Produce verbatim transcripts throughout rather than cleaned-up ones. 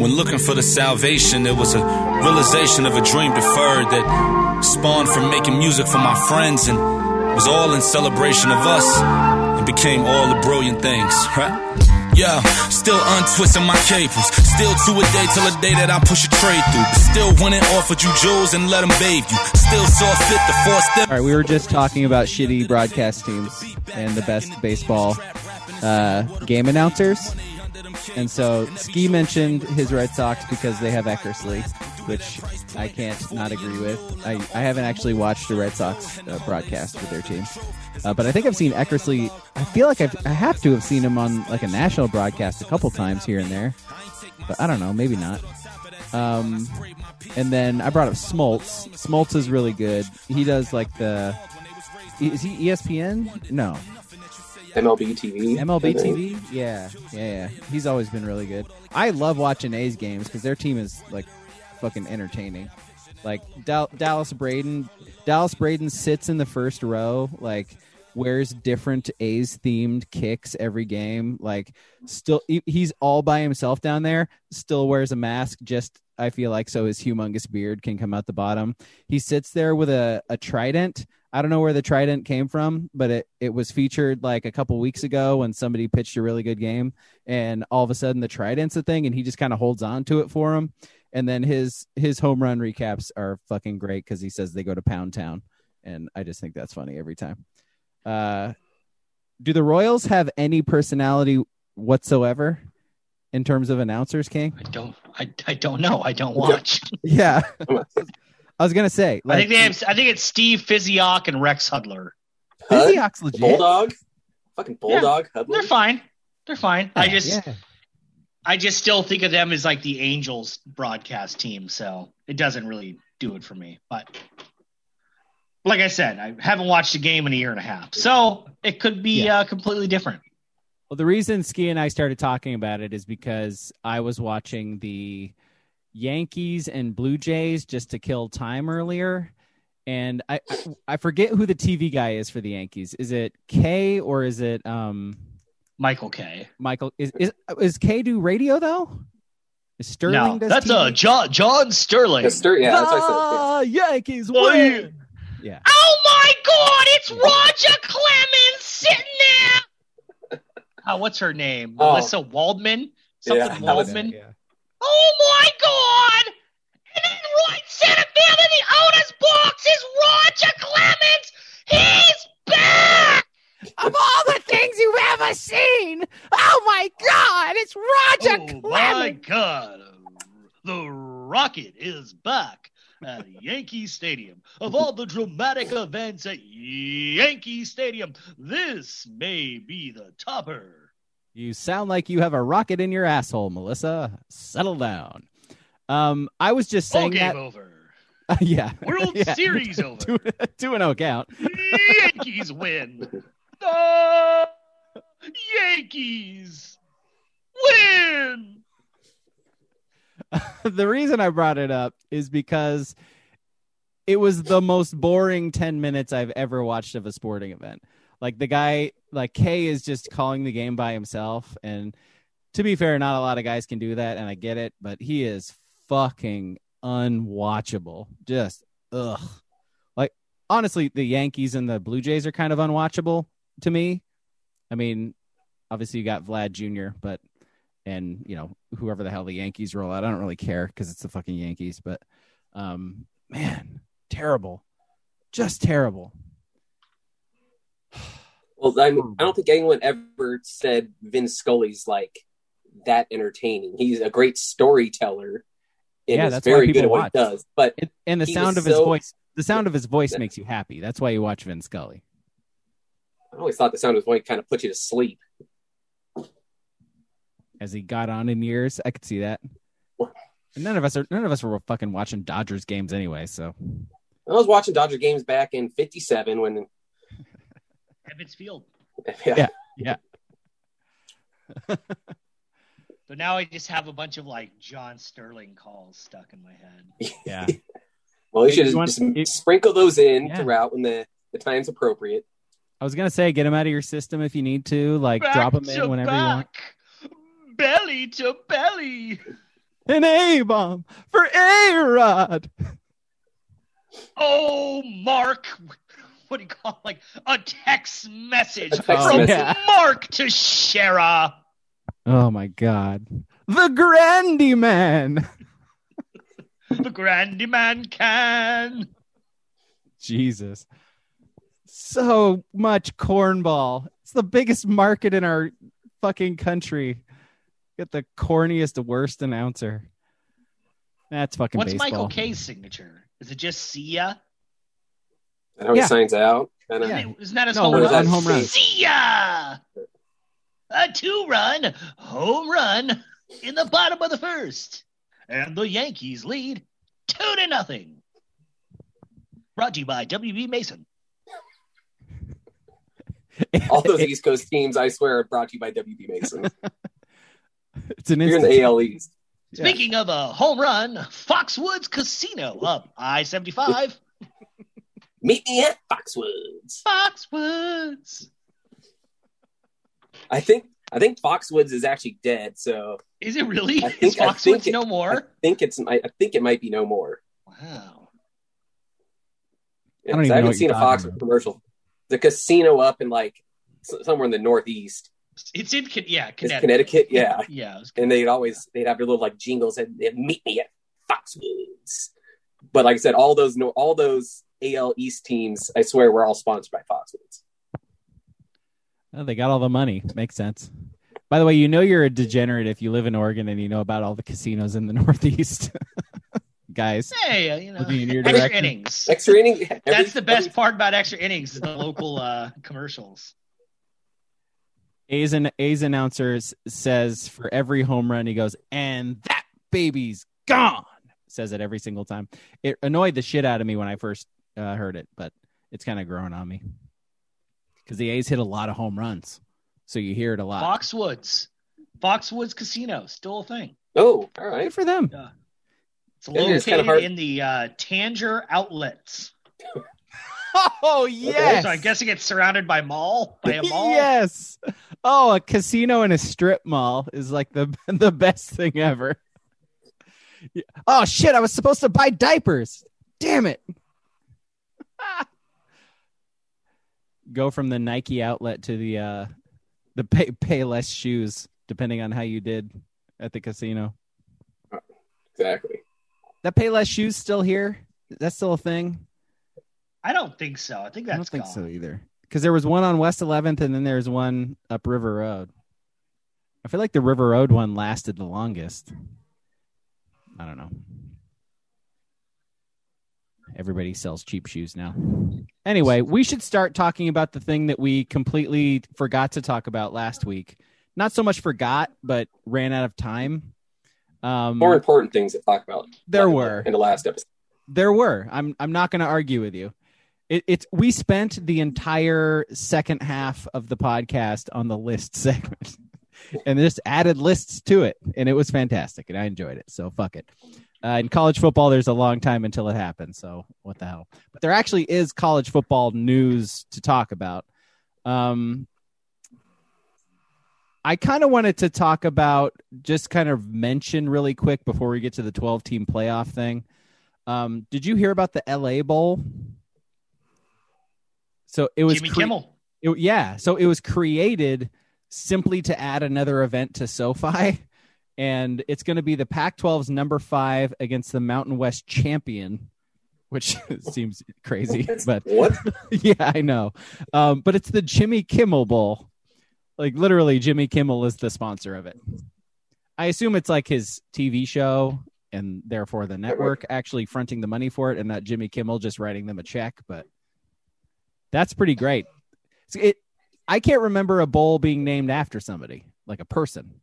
When looking for the salvation, it was a realization of a dream deferred that spawned from making music for my friends and was all in celebration of us and became all the brilliant things, right? Yeah, still untwisting my cables. Still to a day till a day that I push a trade through. But still went and offered you jewels and let them bathe you. Still saw fit to force them. All right, we were just talking about shitty broadcast teams and the best baseball uh, game announcers. And so Ski mentioned his Red Sox because they have Eckersley, which I can't not agree with. I, I haven't actually watched a Red Sox uh, broadcast with their team. Uh, but I think I've seen Eckersley. I feel like I've, I have to have seen him on like a national broadcast a couple times here and there. But I don't know, maybe not. Um, and then I brought up Smoltz. Smoltz is really good. He does like the... Is he E S P N? No. M L B T V. M L B T V? Yeah, yeah, yeah. He's always been really good. I love watching A's games because their team is like fucking entertaining. Like Dal- Dallas Braden, Dallas Braden sits in the first row, like wears different A's themed kicks every game. Like still, he's all by himself down there. Still wears a mask. Just I feel like so his humongous beard can come out the bottom. He sits there with a, a trident. I don't know where the trident came from, but it, it was featured like a couple weeks ago when somebody pitched a really good game, and all of a sudden the trident's a thing, and he just kind of holds on to it for him. And then his his home run recaps are fucking great because he says they go to Pound Town, and I just think that's funny every time. Uh, do the Royals have any personality whatsoever in terms of announcers, King? I don't. I, I don't know. I don't watch. Yeah. I was gonna say, like, I think they have. I think it's Steve Physioc and Rex Hudler. Physioc's legit. Bulldog, fucking Bulldog. Yeah, Hudler. they're fine. They're fine. Yeah, I just, yeah. I just still think of them as like the Angels broadcast team. So it doesn't really do it for me. But like I said, I haven't watched a game in a year and a half, so it could be Yeah. uh, completely different. Well, the reason Ski and I started talking about it is because I was watching the Yankees and Blue Jays just to kill time earlier, and I I forget who the T V guy is for the Yankees. Is it Kay or is it um Michael K. Michael? Is is is Kay do radio though? Is Sterling? No, does that's T V? uh John John Sterling. Yeah, Stir- yeah, that's what I said. Ah, Yankees Oh, win. Yeah. Oh my God! It's Roger Clemens sitting there. Oh, what's her name? Oh. Melissa Waldman. Something Yeah, that was- Waldman. Yeah. Oh my God! And then right center field in the owner's box is Roger Clemens. He's back. Of all the things you've ever seen, oh my God, it's Roger Oh Clemens. my God! The Rocket is back at Yankee Stadium. Of all the dramatic events at Yankee Stadium, this may be the topper. You sound like you have a rocket in your asshole, Melissa. Settle down. Um, I was just Ball saying game that. over. Uh, yeah. World Yeah. Series over. Two, two and oh count. Yankees win. The Yankees win. The reason I brought it up is because it was the most boring ten minutes I've ever watched of a sporting event. Like the guy, like Kay is just calling the game by himself. And to be fair, not a lot of guys can do that. And I get it, but he is fucking unwatchable. Just, ugh. Like, honestly, the Yankees and the Blue Jays are kind of unwatchable to me. I mean, obviously you got Vlad Junior, but, and, you know, whoever the hell the Yankees roll out, I don't really care because it's the fucking Yankees. But, um, man, terrible. Just terrible. Well, I, mean, I don't think anyone ever said Vin Scully's like that entertaining. He's a great storyteller and Yeah, is that's why very people good at what watch. he does. But It, and the he sound was of his so- voice, the sound of his voice makes you happy. That's why you watch Vin Scully. I always thought the sound of his voice kind of put you to sleep. As he got on in years, I could see that. And none of us are none of us were fucking watching Dodgers games anyway. So I was watching Dodger games back in fifty-seven when Ebbets Field. yeah, yeah. So now I just have a bunch of like John Sterling calls stuck in my head. Yeah. Well, you Hey, should you want- just you- sprinkle those in Yeah. throughout when the, the time's appropriate. I was gonna say, get them out of your system if you need to. Like, Back drop them to in whenever you want. back, belly to belly. An A-bomb for A-Rod. Oh, Mark. What do you call it? Like a text message A text from message. Mark to Shara. Oh my God. The Grandy Man. The Grandy Man can. Jesus. So much cornball. It's the biggest market in our fucking country. Get the corniest, worst announcer. That's fucking What's baseball. Michael K's signature? Is it just see ya? I know Yeah. he signs out. Kinda. Yeah. Isn't that his No, home what is run? that? home run. See ya! A two-run home run in the bottom of the first. And the Yankees lead two to nothing. Brought to you by W B Mason. All those East Coast teams, I swear, are brought to you by W B Mason. It's an You're in the instant. A L East. Yeah. Speaking of a home run, Foxwoods Casino up I seventy-five. Meet me at Foxwoods. Foxwoods. I think I think Foxwoods is actually dead, so Is it really? I Is think- I Foxwoods think it- no I more? think it's I, I think it might be no more. Wow. Yeah, I don't 'cause even I know haven't what seen a you're talking Foxwoods about. commercial. The casino up in like s- somewhere in the Northeast. It's in Con- yeah, Is Connecticut. Connecticut? Yeah. Yeah. It was And they'd always they'd have their little like jingles and they'd meet me at Foxwoods. But like I said, all those no all those A L East teams, I swear, were all sponsored by Foxwoods. Oh, they got all the money. Makes sense. By the way, you know you're a degenerate if you live in Oregon and you know about all the casinos in the Northeast. Guys, Hey, uh, you know, looking in your extra direction. innings. Extra inning. every- That's the best every- part about extra innings is the local uh, commercials. A's, an, A's announcer s- says for every home run, he goes, and that baby's gone. Says it every single time. It annoyed the shit out of me when I first uh, heard it, but it's kind of growing on me. Because the A's hit a lot of home runs. So you hear it a lot. Foxwoods. Foxwoods Casino, still a thing. Oh, all right. Good for them. It's Yeah, it's kinda located hard- in the uh, Tanger outlets. Oh, yes. So I'm guessing it's surrounded by mall, by a mall. Yes. Oh, a casino and a strip mall is like the the best thing ever. Yeah. Oh shit! I was supposed to buy diapers. Damn it! Go from the Nike outlet to the uh, the pay pay less shoes, depending on how you did at the casino. Exactly. That pay less shoes still here? That's still a thing? I don't think so. I think that's I don't think gone. so either. Because there was one on West eleventh, and then there's one up River Road. I feel like the River Road one lasted the longest. I don't know. Everybody sells cheap shoes now. Anyway, we should start talking about the thing that we completely forgot to talk about last week. Not so much forgot, but ran out of time. Um, More important things to talk about. There like, were. in the last episode. There were. I'm I'm not going to argue with you. It, it's we spent the entire second half of the podcast on the list segment, and just added lists to it, and it was fantastic, and I enjoyed it. So fuck it. Uh, in college football, there's a long time until it happens. So what the hell? But there actually is college football news to talk about. Um, I kind of wanted to talk about, just kind of mention really quick before we get to the twelve team playoff thing. Um, did you hear about the L A Bowl? So it was Jimmy cre- Kimmel. it- yeah, so it was created simply to add another event to SoFi, and it's going to be the Pac twelve's number five against the Mountain West champion, which seems crazy, but What? yeah, I know. Um, but it's the Jimmy Kimmel Bowl. Like literally, Jimmy Kimmel is the sponsor of it. I assume it's like his T V show, and therefore the network actually fronting the money for it, and not Jimmy Kimmel just writing them a check. But that's pretty great. So it, I can't remember a bowl being named after somebody, like a person.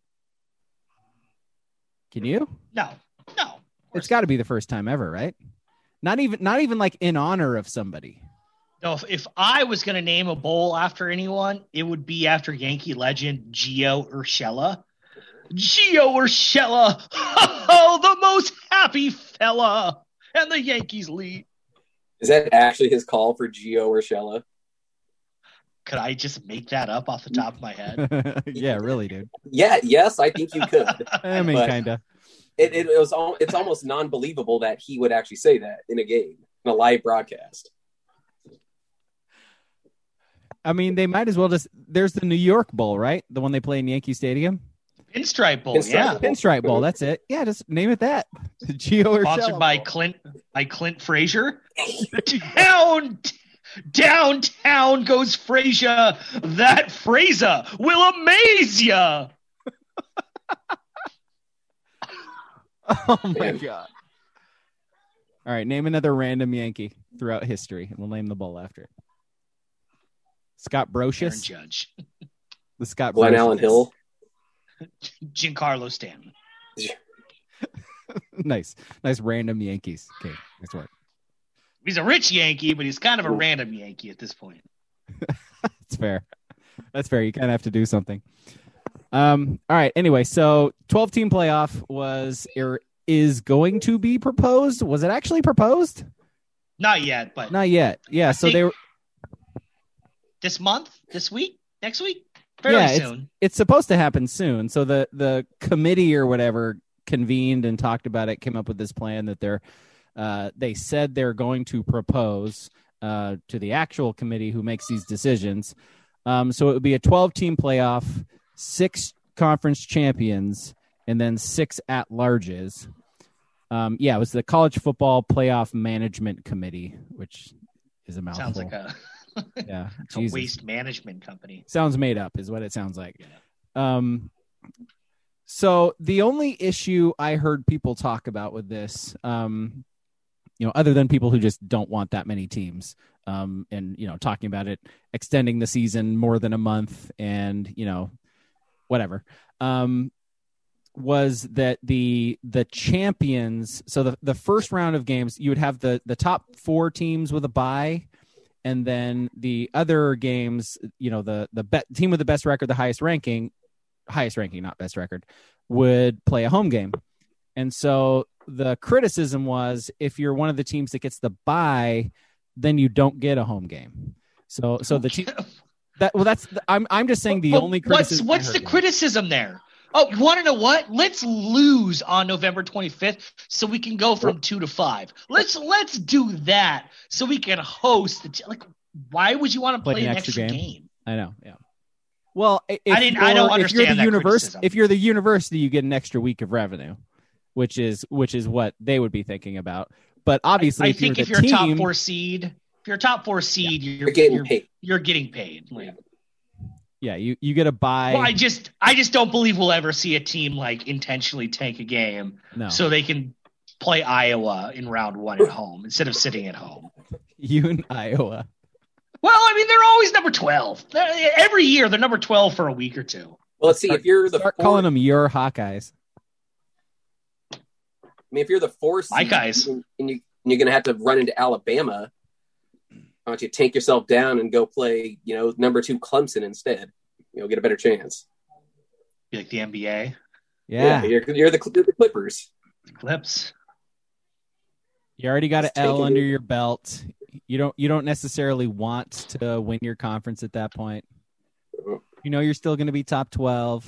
Can you? No, no. It's got to be the first time ever, right? Not even, not even like in honor of somebody. No, if, if I was going to name a bowl after anyone, it would be after Yankee legend Gio Urshela. Gio Urshela, oh, the most happy fella, and the Yankees lead. Is that actually his call for Gio Urshela? Could I just make that up off the top of my head? Yeah, really, dude. Yeah, yes, I think you could. I mean, But- kind of. it, it, it was all, it's almost non-believable that he would actually say that in a game, in a live broadcast. I mean, they might as well just. There's the New York Bowl, right? The one they play in Yankee Stadium. Pinstripe Bowl, Pinstripe yeah. Bowl. Pinstripe Bowl. That's it. Yeah, just name it that. Gio Sponsored Urshela by Bowl. Clint by Clint Frazier. Down, downtown goes Frazier. That Frazier will amaze ya. Oh my god! All right, name another random Yankee throughout history, and we'll name the bowl after it. Scott Aaron Brocious, Judge, the Scott Glenn Brocious. Allen Hill. Giancarlo Stanton. nice, nice random Yankees. Okay, nice work. He's a rich Yankee, but he's kind of a random Yankee at this point. That's fair. That's fair. You kind of have to do something. Um. All right. Anyway, so twelve-team playoff was er, is going to be proposed. Was it actually proposed? Not yet, but Not yet. Yeah. So think- they were. this month, this week, next week, fairly Yeah, it's- soon. It's supposed to happen soon. So the the committee or whatever convened and talked about it, came up with this plan that they're uh, they said they're going to propose uh, to the actual committee who makes these decisions. Um, so it would be a twelve-team playoff, six conference champions, and then six at-larges. Um, yeah, it was the College Football Playoff Management Committee, which is a mouthful. Sounds like a, yeah, a Jesus. waste management company. Sounds made up is what it sounds like. Yeah. Um, so the only issue I heard people talk about with this, um, you know, other than people who just don't want that many teams, um, and, you know, talking about it, extending the season more than a month and, you know, whatever, um, was that the, the champions, so the, the first round of games, you would have the, the top four teams with a bye. And then the other games, you know, the the be- team with the best record, the highest ranking, highest ranking, not best record, would play a home game. And so the criticism was, if you're one of the teams that gets the bye, then you don't get a home game. So so the team that well, that's the, I'm I'm just saying the But only what's criticism. what's I the heard was- criticism there? Oh, you want to know what? Let's lose on November twenty-fifth so we can go from two to five. Let's let's do that so we can host the t- like. Why would you want to play, an extra, game? game? I know, yeah. Well, if I didn't- I you're- don't if understand you're the that univers- criticism. If you're the university, you get an extra week of revenue, which is which is what they would be thinking about. But obviously, I if think you're if the you're a team, top four seed, if you're a top four seed, you're, You're getting you're, paid. You're getting paid. Like, yeah, you, you get a buy. well, I just I just don't believe we'll ever see a team like intentionally tank a game no, so they can play Iowa in round one at home instead of sitting at home. you in Iowa. Well, I mean, they're always number twelve. They're, every year, they're number twelve for a week or two. Well, let's see. If you're the Start four, calling them your Hawkeyes. I mean, if you're the four seed, My guys. and, and you and you're going to have to run into Alabama, why don't you tank yourself down and go play, you know, number two Clemson instead? You know, get a better chance. Be like the N B A, Yeah, you're, you're, the, you're the Clippers. Clips. you already got an Just L taking under it. your belt. You don't you don't necessarily want to win your conference at that point. You know you're still going to be top twelve.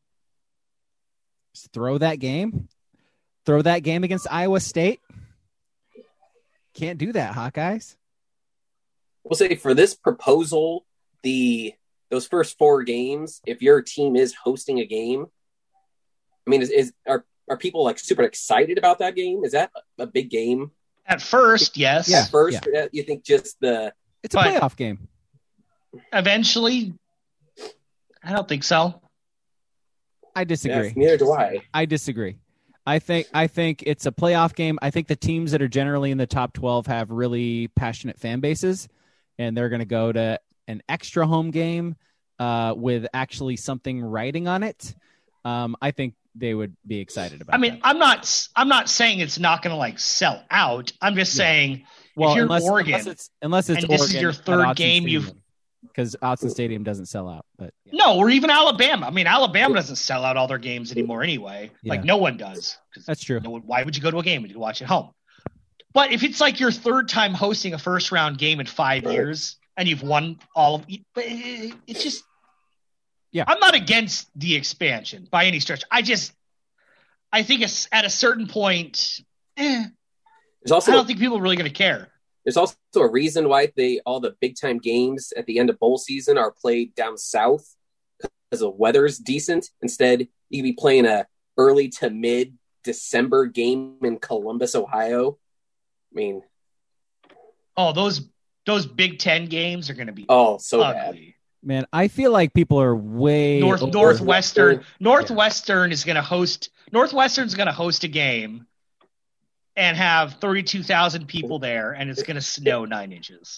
Just throw that game. Throw that game against Iowa State. Can't do that, Hawkeyes. We'll say for this proposal, the those first four games, if your team is hosting a game, I mean, is, is are are people like super excited about that game? Is that a big game? At first, yes. Yeah. At first, uh, you think just the It's a But- playoff game. Eventually, I don't think so. I disagree. yeah, neither do I. I disagree. I think I think it's a playoff game. I think the teams that are generally in the top twelve have really passionate fan bases, and they're going to go to an extra home game uh, with actually something writing on it. Um, I think they would be excited about. I mean, that. I'm not. I'm not saying it's not going to like sell out. I'm just Yeah. saying well, if you're unless, Oregon, unless it's unless it's and this is Oregon your at third Autzen game you've- Stadium, because Autzen Stadium doesn't sell out. But yeah. no, or even Alabama. I mean, Alabama doesn't sell out all their games anymore anyway. Yeah. Like no one does. 'Cause That's true. no one, why would you go to a game when you can watch at home? But if it's like your third time hosting a first round game in five Right. years and you've won all of it, it, it just Yeah. I'm not against the expansion by any stretch. I just I think it's, at a certain point, eh, There's also I don't think people are really going to care. There's also a reason why they all the big time games at the end of bowl season are played down south because the weather's decent. Instead, you could be playing a early to mid December game in Columbus, Ohio. I mean, oh, those those Big Ten games are going to be oh so ugly. bad. Man, I feel like people are way North over- Northwestern Northwestern yeah. is going to host Northwestern's going to host a game and have thirty-two thousand people there, and it's going to snow nine inches.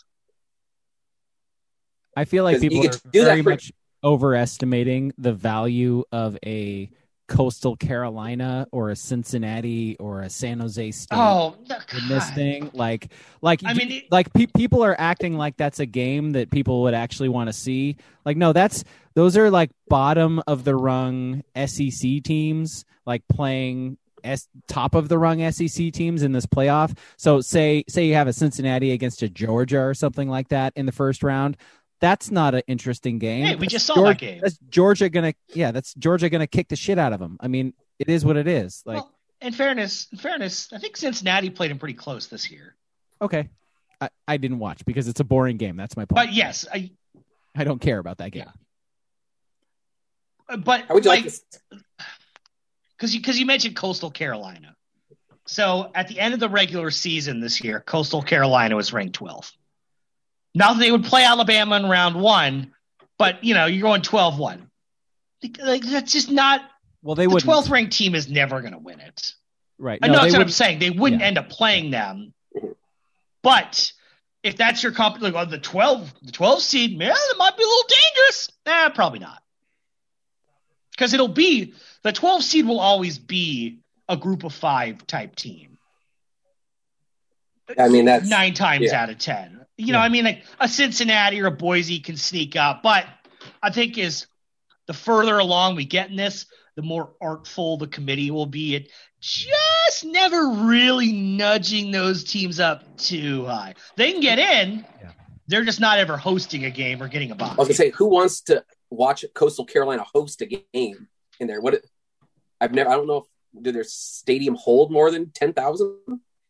I feel like people are do very for- much overestimating the value of a Coastal Carolina or a Cincinnati or a San Jose State oh, in this thing. Like, like I mean, it- like pe- people are acting like that's a game that people would actually want to see. Like, no, that's those are like bottom of the rung S E C teams, like playing S- top of the rung S E C teams in this playoff. So say say you have a Cincinnati against a Georgia or something like that in the first round. That's not an interesting game. Hey, we that's just saw Georgia, that game. That's Georgia gonna, yeah, that's Georgia gonna kick the shit out of them. I mean, it is what it is. Like, well, in fairness, in fairness, I think Cincinnati played him pretty close this year. okay, I, I didn't watch because it's a boring game. That's my point. But yes, I I don't care about that game. Yeah. But How would you like, like, like because you because you mentioned Coastal Carolina. So at the end of the regular season this year, Coastal Carolina was ranked twelfth. Now they would play Alabama in round one, but you know you're going twelve one. Like that's just not. Well, they the would. twelfth ranked team is never going to win it. Right. I No, know they that's what I'm wouldn't- saying. They wouldn't Yeah. end up playing them. But if that's your comp, like oh, the twelve, the twelve seed, yeah, it might be a little dangerous. Eh, probably not. Because it'll be the twelve seed will always be a group of five type team. I mean, that's nine times yeah. out of ten. You know, Yeah. I mean, like a Cincinnati or a Boise can sneak up, but I think is the further along we get in this, the more artful the committee will be at just never really nudging those teams up too high. They can get in. Yeah. They're just not ever hosting a game or getting a I was bye. gonna say, who wants to watch Coastal Carolina host a game in there? What I've never, I don't know if do their stadium hold more than ten thousand.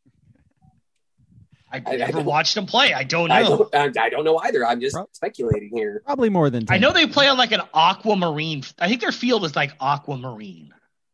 I've I- I never don't- watched them play. I don't know. I don't, I, I don't know either. I'm just Pro- speculating here. Probably more than ten. I know they play on like an aquamarine. I think their field is like aquamarine.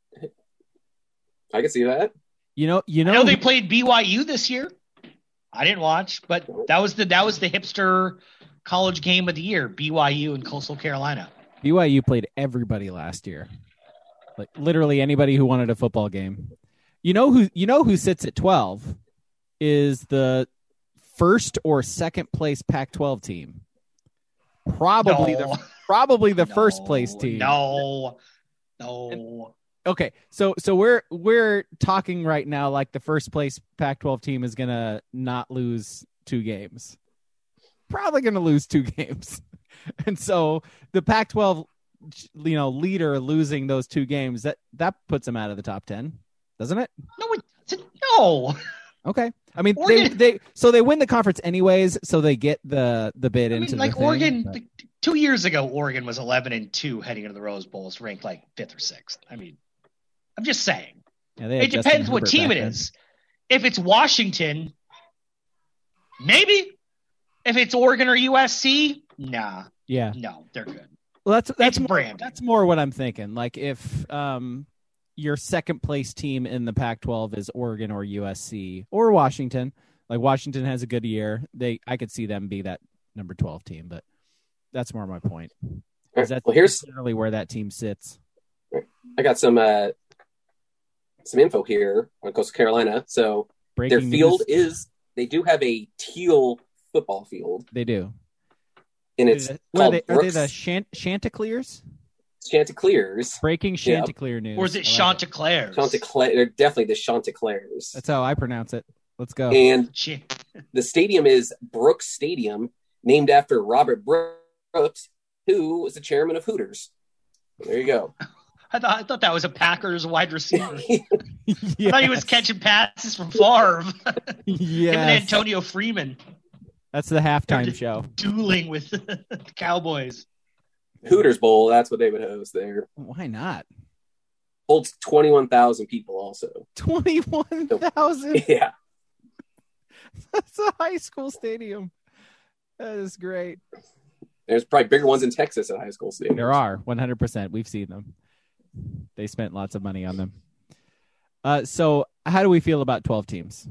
I can see that. You know. You I know. know they played B Y U this year. I didn't watch, but that was the that was the hipster college game of the year. B Y U and Coastal Carolina. B Y U played everybody last year. Like literally anybody who wanted a football game. You know who? You know who sits at twelve is the first or second place Pac twelve team. Probably No. the probably the No, first place team. No, no. Okay, so so we're we're talking right now like the first place Pac twelve team is gonna not lose two games. Probably gonna lose two games, and so the Pac twelve, you know, leader losing those two games that that puts them out of the top ten, doesn't it? No, it doesn't. No. Okay, I mean Oregon- they they so they win the conference anyways, so they get the the bid I into mean, the like thing, Oregon, but- like, two years ago, Oregon was eleven and two heading into the Rose Bowl, is ranked like fifth or sixth. I mean, I'm just saying. yeah, they had It Justin depends what Herbert team back it then. is. If it's Washington, maybe. If it's Oregon or U S C, nah, Yeah, no, they're good. well, that's that's It's more, branding. that's more what I'm thinking. Like if um your second place team in the Pac twelve is Oregon or U S C or Washington, like Washington has a good year, they I could see them be that number twelve team, but that's more my point. Is that Well, here's generally where that team sits? I got some uh, some info here on Coastal Carolina. So Breaking their field news, is they do have a teal football field, they do. and it's What are called they, are they Brooks the Chant- Chanticleers? Chanticleers. Breaking Yeah. Chanticleer news. Or is it I like Chanticleer? Chanticleer, they're definitely the Chanticleers. That's how I pronounce it. Let's go. And Ch- the stadium is Brooks Stadium, named after Robert Brooks, who was the chairman of Hooters. There you go. I thought I thought that was a Packers wide receiver. I Yes. thought he was catching passes from Favre. Him and Yes. Antonio Freeman That's the halftime show. dueling with the Cowboys. Hooters Bowl, that's what they would host there. Why not? holds twenty-one thousand people also. twenty-one thousand? Yeah. That's a high school stadium. That is great. There's probably bigger ones in Texas at high school stadiums. There are, one hundred percent. We've seen them. They spent lots of money on them. Uh, so how do we feel about twelve teams?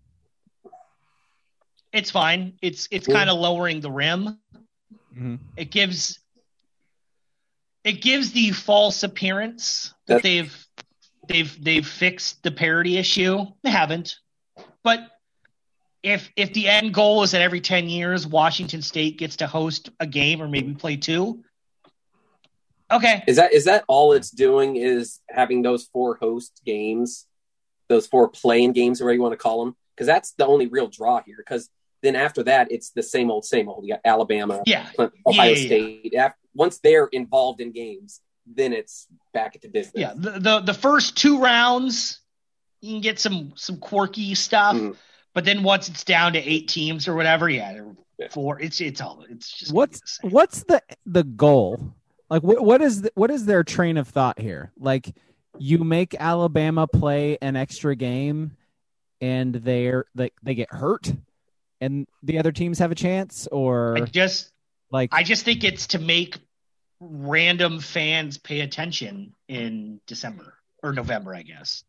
It's fine. It's it's Yeah. kind of lowering the rim. Mm-hmm. It gives it gives the false appearance that That's- they've they've they've fixed the parity issue. They haven't. But if if the end goal is that every ten years Washington State gets to host a game or maybe play two, okay. Is that is that all it's doing is having those four host games, those four playing games, or whatever you want to call them? Because that's the only real draw here. Because then after that, it's the same old, same old. You got Alabama, Yeah. Ohio Yeah, yeah, State. Af- Once they're involved in games, then it's back into business. Yeah. The, the the first two rounds you can get some some quirky stuff. Mhm. But then once it's down to eight teams or whatever, yeah, they're Yeah. four. It's it's all it's just What's the same. what's the the goal? Like what what is the, what is their train of thought here? Like you make Alabama play an extra game and they're like they get hurt and the other teams have a chance, or I just like I just think it's to make random fans pay attention in December or November, I guess.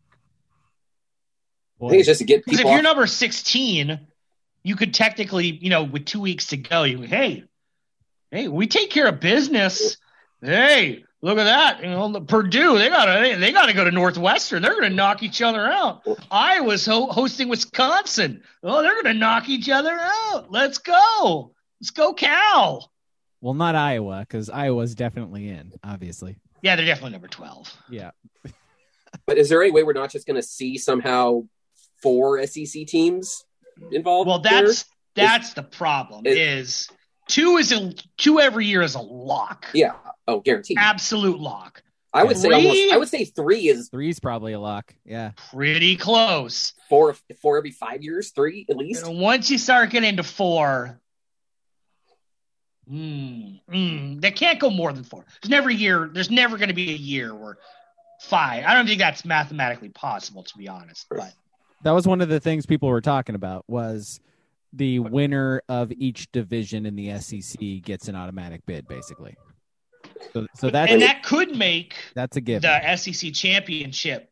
I think it's just to get Because if people. you're Off- number sixteen, you could technically, you know, with two weeks to go, you hey, hey, we take care of business. Hey, look at that. You know, the Purdue, they gotta they gotta go to Northwestern. They're gonna knock each other out. Iowa's ho- hosting Wisconsin. Oh, they're gonna knock each other out. Let's go. Let's go, Cal. well, not Iowa, because Iowa's definitely in, obviously. Yeah, they're definitely number twelve. Yeah. but is there any way we're not just going to see somehow four S E C teams involved? Well, there? that's that's the problem. It- is two is a two every year is a lock. yeah. Oh, guaranteed. Absolute lock. I would say Three? almost. I would say three is Three's probably a lock. Yeah. Pretty close. four. Four every five years. Three at least. And once you start getting into four, mm, mm, they can't go more than four. There's never a year. There's never going to be a year where five. I don't think that's mathematically possible, to be honest. But That was one of the things people were talking about was the winner of each division in the S E C gets an automatic bid, basically. So, so that's and that could make that's a given. the S E C championship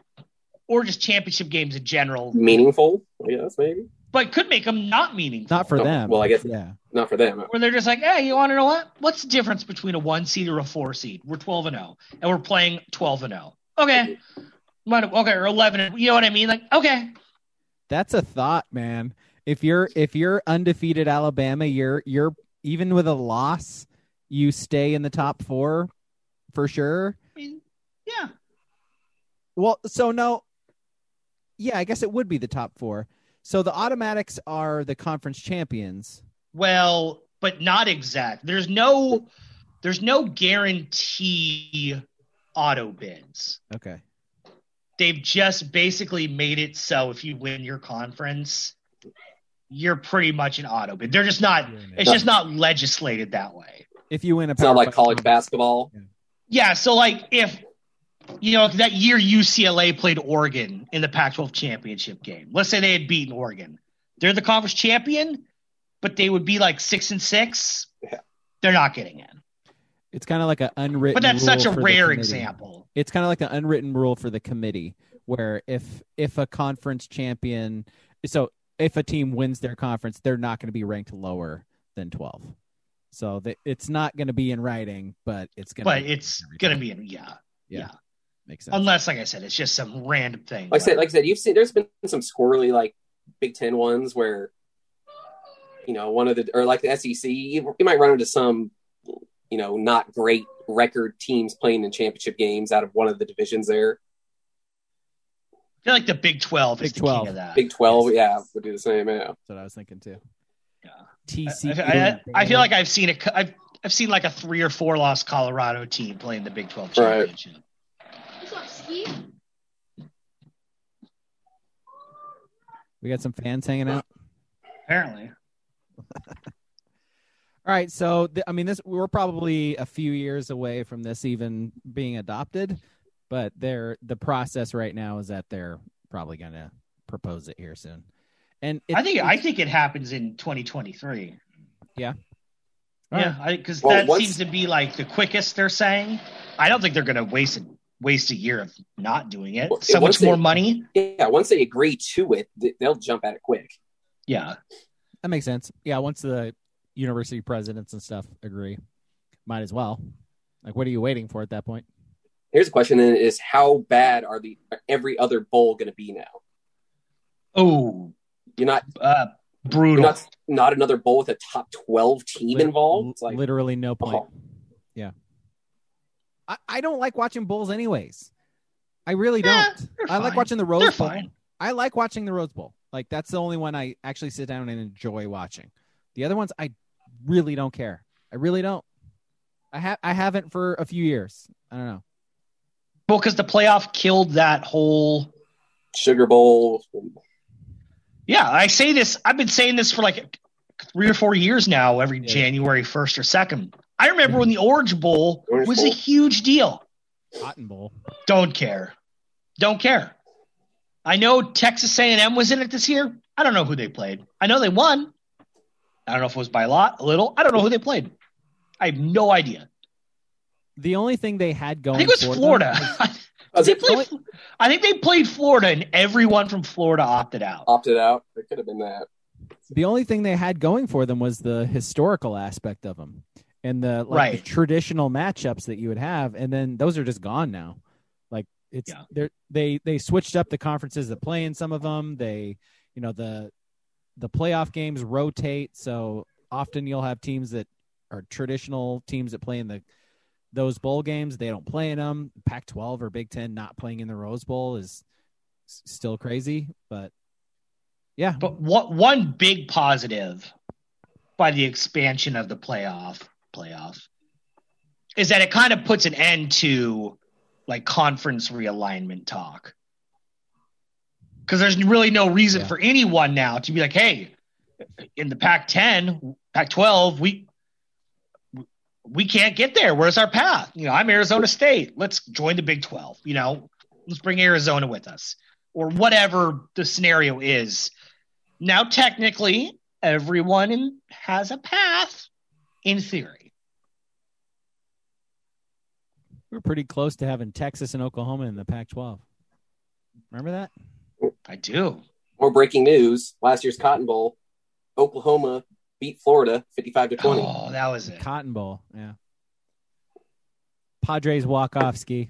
or just championship games in general, Meaningful. Yes, maybe. but could make them not meaningful. Not for Oh, them. well, I guess- yeah. Not for them. Where they're just like, hey, you want to know what? What's the difference between a one seed or a four seed? We're twelve and zero, and we're playing twelve and zero. Okay, Might- okay, or eleven. And, you know what I mean? Like, okay, That's a thought, man. If you're if you're undefeated Alabama, you're you're even with a loss, you stay in the top four for sure. I mean, yeah. Well, so no, yeah, I guess it would be the top four. So the automatics are the conference champions. Well, but not exact. There's no, there's no guarantee auto bids. Okay. They've just basically made it so if you win your conference, you're pretty much an auto bid. They're just not. It's just not legislated that way. If you win a It's not Power like Five college conference- basketball. Yeah. So like if you know that year U C L A played Oregon in the Pac twelve championship game. Let's say they had beaten Oregon. They're the conference champion, but they would be like six and six. Yeah. They're not getting in. It's kind of like an unwritten. But that's rule such a for the rare committee. example. It's kind of like an unwritten rule for the committee, where if if a conference champion, so if a team wins their conference, they're not going to be ranked lower than twelve. So the, it's not going to be in writing, but it's going. But be it's every going to time. be in, yeah. yeah, yeah. makes sense. Unless, like I said, it's just some random thing. Like I said, like I said, you've seen there's been some squirrely like Big Ten ones where, you know, one of the or like the S E C, you, you might run into some, you know, not great record teams playing in championship games out of one of the divisions there. I feel like the Big twelve is Big the twelve. king of that. Big twelve, yeah, would do the same. Yeah, That's what I was thinking too. Yeah. T C. I, I, I feel like I've seen a, I've, I've seen like a three or four loss Colorado team playing the Big twelve Right. championship. we got some fans hanging out. Apparently. All right, so th- I mean, this we're probably a few years away from this even being adopted. but they're the process right now is that they're probably going to propose it here soon. And it, I think I think it happens in twenty twenty-three. Yeah. Yeah, because Well, that once- seems to be like the quickest they're saying. I don't think they're going to waste a, waste a year of not doing it. Well, So once much more they- money. Yeah, once they agree to it, th- they'll jump at it quick. Yeah. that makes sense. Yeah, once the university presidents and stuff agree, might as well. Like, what are you waiting for at that point? Here's a question: then is how bad are the every other bowl going to be now? Oh, You're not uh, you're brutal. not not another bowl with a top twelve team Lit- involved. It's like literally no point. oh. Yeah. I, I don't like watching Bulls anyways. I really Yeah, don't. they're I like fine. watching the Rose They're Bowl. fine. I like watching the Rose Bowl. Like, that's the only one I actually sit down and enjoy watching. The other ones, I really don't care. I really don't. I have I haven't for a few years. I don't know. Well, because the playoff killed that whole. Sugar Bowl. Yeah, I say this. I've been saying this for like three or four years now. Every Yeah. January first or second. I remember when the Orange Bowl Orange was Bowl. a huge deal. Cotton Bowl. Don't care. Don't care. I know Texas A and M was in it this year. I don't know who they played. I know they won. I don't know if it was by a lot, a little. I don't know who they played. I have no idea. The only thing they had going I think it was for them Florida. was- Was They it played- I think they played Florida, and everyone from Florida opted out. opted out? It could have been that. the only thing they had going for them was the historical aspect of them and the like Right. the traditional matchups that you would have, and then those are just gone now. Like it's Yeah. they're they they switched up the conferences that play in some of them. They you know the the playoff games rotate, so often you'll have teams that are traditional teams that play in the those bowl games. They don't play in them. Pac twelve or Big Ten not playing in the Rose Bowl is s- still crazy, but yeah, But what one big positive by the expansion of the playoff playoff is that it kind of puts an end to like conference realignment talk. Because there's really no reason Yeah. for anyone now to be like, hey, in the Pac ten, Pac twelve, we we can't get there. Where's our path? You know, I'm Arizona State. Let's join the Big twelve. You know, let's bring Arizona with us, or whatever the scenario is. Now, technically, everyone in, has a path in theory. we're pretty close to having Texas and Oklahoma in the Pac twelve. Remember that? I do. More breaking news: last year's Cotton Bowl, Oklahoma beat Florida fifty-five to twenty. Oh, that was it. Cotton Bowl, yeah. Padres walk off ski.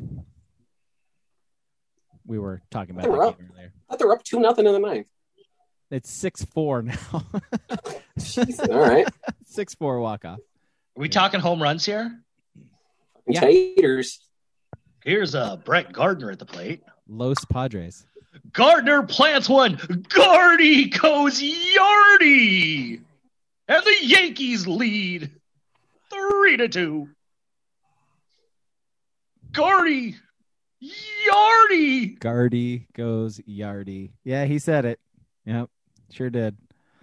We were talking about They were that up. game earlier. I thought they were up two nothing in the ninth. It's six four now. Jeez, all right, six four walk off. Are we talking home runs here? Yeah. Taters. Here's uh, Brett Gardner at the plate. Los Padres. Gardner plants one. Gardy goes Yardy. And the Yankees lead three to two. Gardy Yardy. Gardy goes Yardy. Yeah, he said it. Yep, sure did.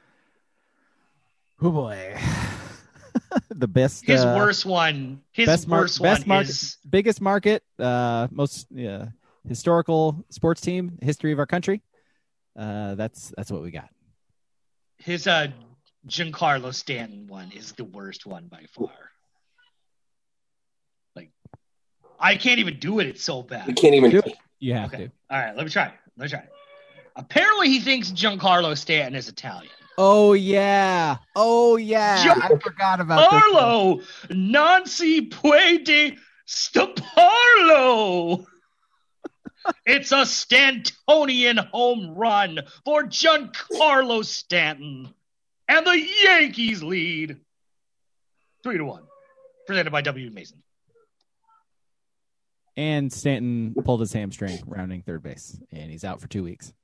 Oh boy. The best His uh, worst one. His best mar- worst best one market, is biggest market, uh, most yeah, historical sports team history of our country. Uh, that's that's what we got. his uh, Giancarlo Stanton one is the worst one by far. Like, I can't even do it. It's so You bad. can't even. Do it. You have Okay. to. All right, let me try. Let me try. Apparently, he thinks Giancarlo Stanton is Italian. Oh yeah. Oh yeah. Gian- I forgot about this. one. Arlo Nancy Puede Staparlo. It's a Stantonian home run for Giancarlo Stanton. And the Yankees lead three to one. Presented by W. Mason. And Stanton pulled his hamstring rounding third base, and he's out for two weeks.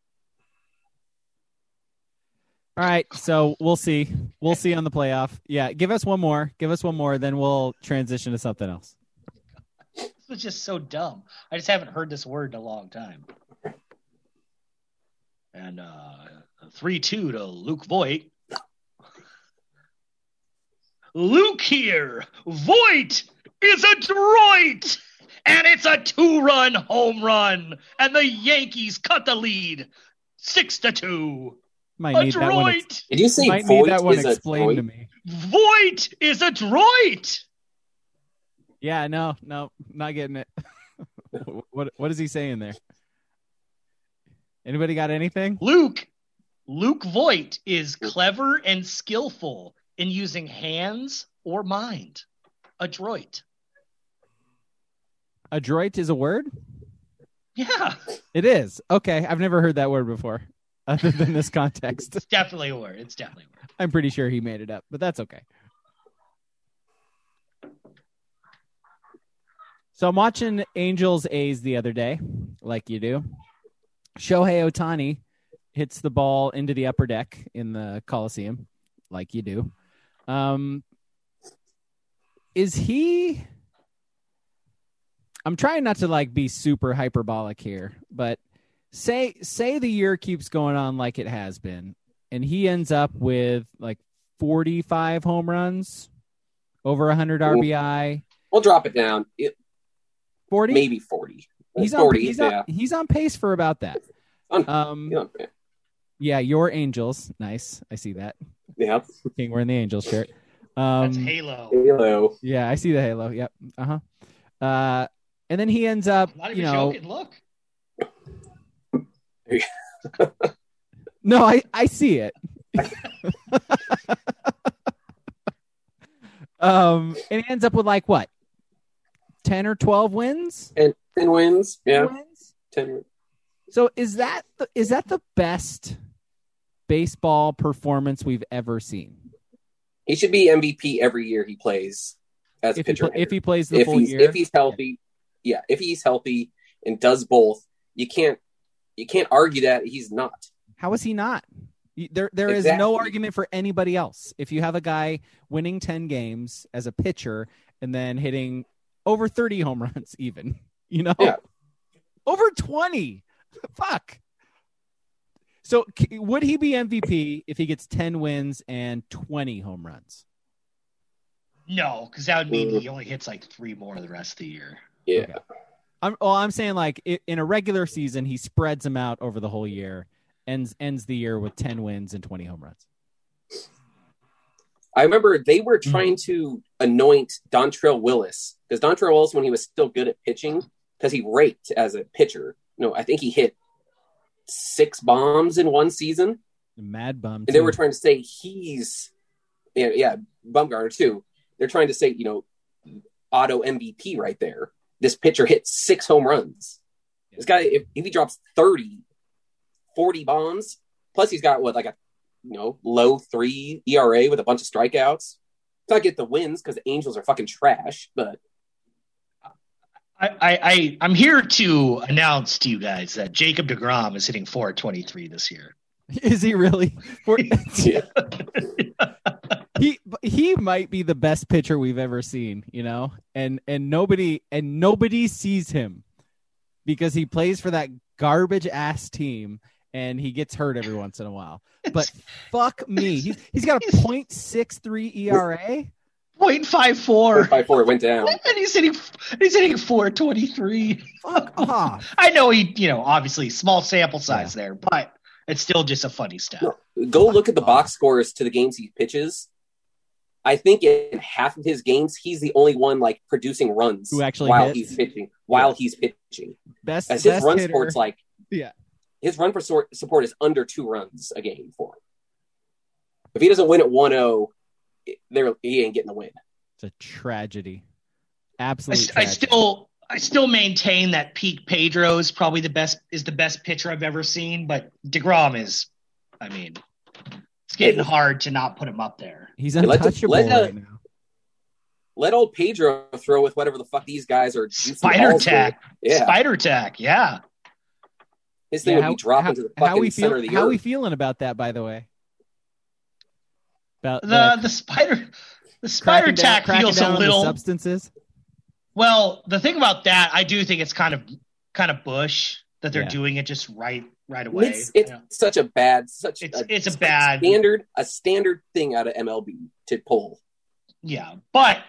All right, so we'll see. We'll see on the playoff. Yeah, give us one more. Give us one more, then we'll transition to something else. This was just so dumb. I just haven't heard this word in a long time. And uh, three two to Luke Voigt. Luke here. Voigt is adroit And it's a two-run home run, and the Yankees cut the lead, six to two. Might need that one. Adroit. Did you say Might Voigt need that one is a explained to droid? me. Voigt is adroit. Yeah, no, no, not getting it. what what is he saying there? Anybody got anything? Luke, Luke Voigt is clever and skillful in using hands or mind. Adroit. Adroit is a word? Yeah, It is. Okay, I've never heard that word before, other than this context. it's definitely a word. It's definitely a word. I'm pretty sure he made it up, but that's okay. So I'm watching Angels A's the other day, like you do. Shohei Ohtani hits the ball into the upper deck in the Coliseum, like you do. Um, is he... I'm trying not to like be super hyperbolic here, but say say the year keeps going on like it has been, and he ends up with like forty-five home runs, over one hundred R B I. We'll drop it down. It, forty? maybe forty. He's on, forty, he's, yeah. on, he's on pace for about that. On- Um, yeah. yeah, your Angels. Nice. I see that. Yeah. King wearing the Angels shirt. Um, That's Halo. Halo. yeah, I see the halo. Yep. Uh-huh. Uh And then he ends up, I'm not you even know, joking. Look. no, I, I see it. um, and he ends up with like what, ten or twelve wins? And ten wins. Yeah. ten wins? ten wins. So is that the, is that the best baseball performance we've ever seen? He should be M V P every year he plays as a If he, pitcher. pl- if he plays the if full he's year, if he's healthy, yeah. If he's healthy and does both, you can't you can't argue that he's not. how is he not? You- There, there is Exactly. no argument for anybody else. If you have a guy winning ten games as a pitcher and then hitting over thirty home runs, even, you know, Yeah. over twenty, fuck. So c- would he be M V P if he gets ten wins and twenty home runs? No, because that would mean Mhm. he only hits like three more the rest of the year. Yeah. Okay. I'm, well, I'm saying like i- in a regular season, he spreads them out over the whole year, ends ends the year with ten wins and twenty home runs. I remember they were Mm-hmm. trying to anoint Dontrell Willis because Dontrell Willis, when he was still good at pitching, because he raked as a pitcher. No, I think he hit six bombs in one season, Mad bum. and they too. were trying to say he's, yeah, yeah, Bumgarner too. They're trying to say, you know, auto M V P right there. This pitcher hit six home runs. This guy, if, if he drops thirty, forty bombs, plus he's got what, like a, you know, low three E R A with a bunch of strikeouts. It's not get the wins because the Angels are fucking trash, but I, I, I, I'm here to announce to you guys that Jacob deGrom is hitting four twenty-three this year. Is he really? For- yeah. he he might be the best pitcher we've ever seen, you know, and and nobody and nobody sees him because he plays for that garbage ass team and he gets hurt every once in a while. But fuck me, he's he's got a point six three E R A. point five four. By four, it went down. And he's hitting he's hitting four twenty-three. Fuck off. I know he, you know, obviously small sample size there, but it's still just a funny stat. No, go look at the box scores to the games he pitches. I think in half of his games, he's the only one like producing runs Who actually while hits? he's pitching. While he's pitching, Best as his best run hitter. support's like Yeah. his run for sort, support is under two runs a game for him. If he doesn't win at one oh, there he ain't getting the win. It's a tragedy. I, Absolute st- I tragedy. still I still maintain that Pete Pedro is probably the best is the best pitcher I've ever seen, but DeGrom is, I mean, it's getting hard to not put him up there. He's Let the- untouchable let the- right now. Let old Pedro throw with whatever the fuck these guys are. juicing Spider balls with. tack, Yeah, spider tack, yeah. his thing Yeah, would how, be dropping how, to the how fucking we center feel, of the how earth. we feeling about that, by the way? About The the spider the spider cracking down- tack cracking feels down a on the little. substances. Well, the thing about that, I do think it's kind of kind of Bush that they're Yeah. doing it just right right away. It's it's Yeah. such a bad, such It's- a, it's a bad- standard, a standard thing out of M L B to pull. Yeah, but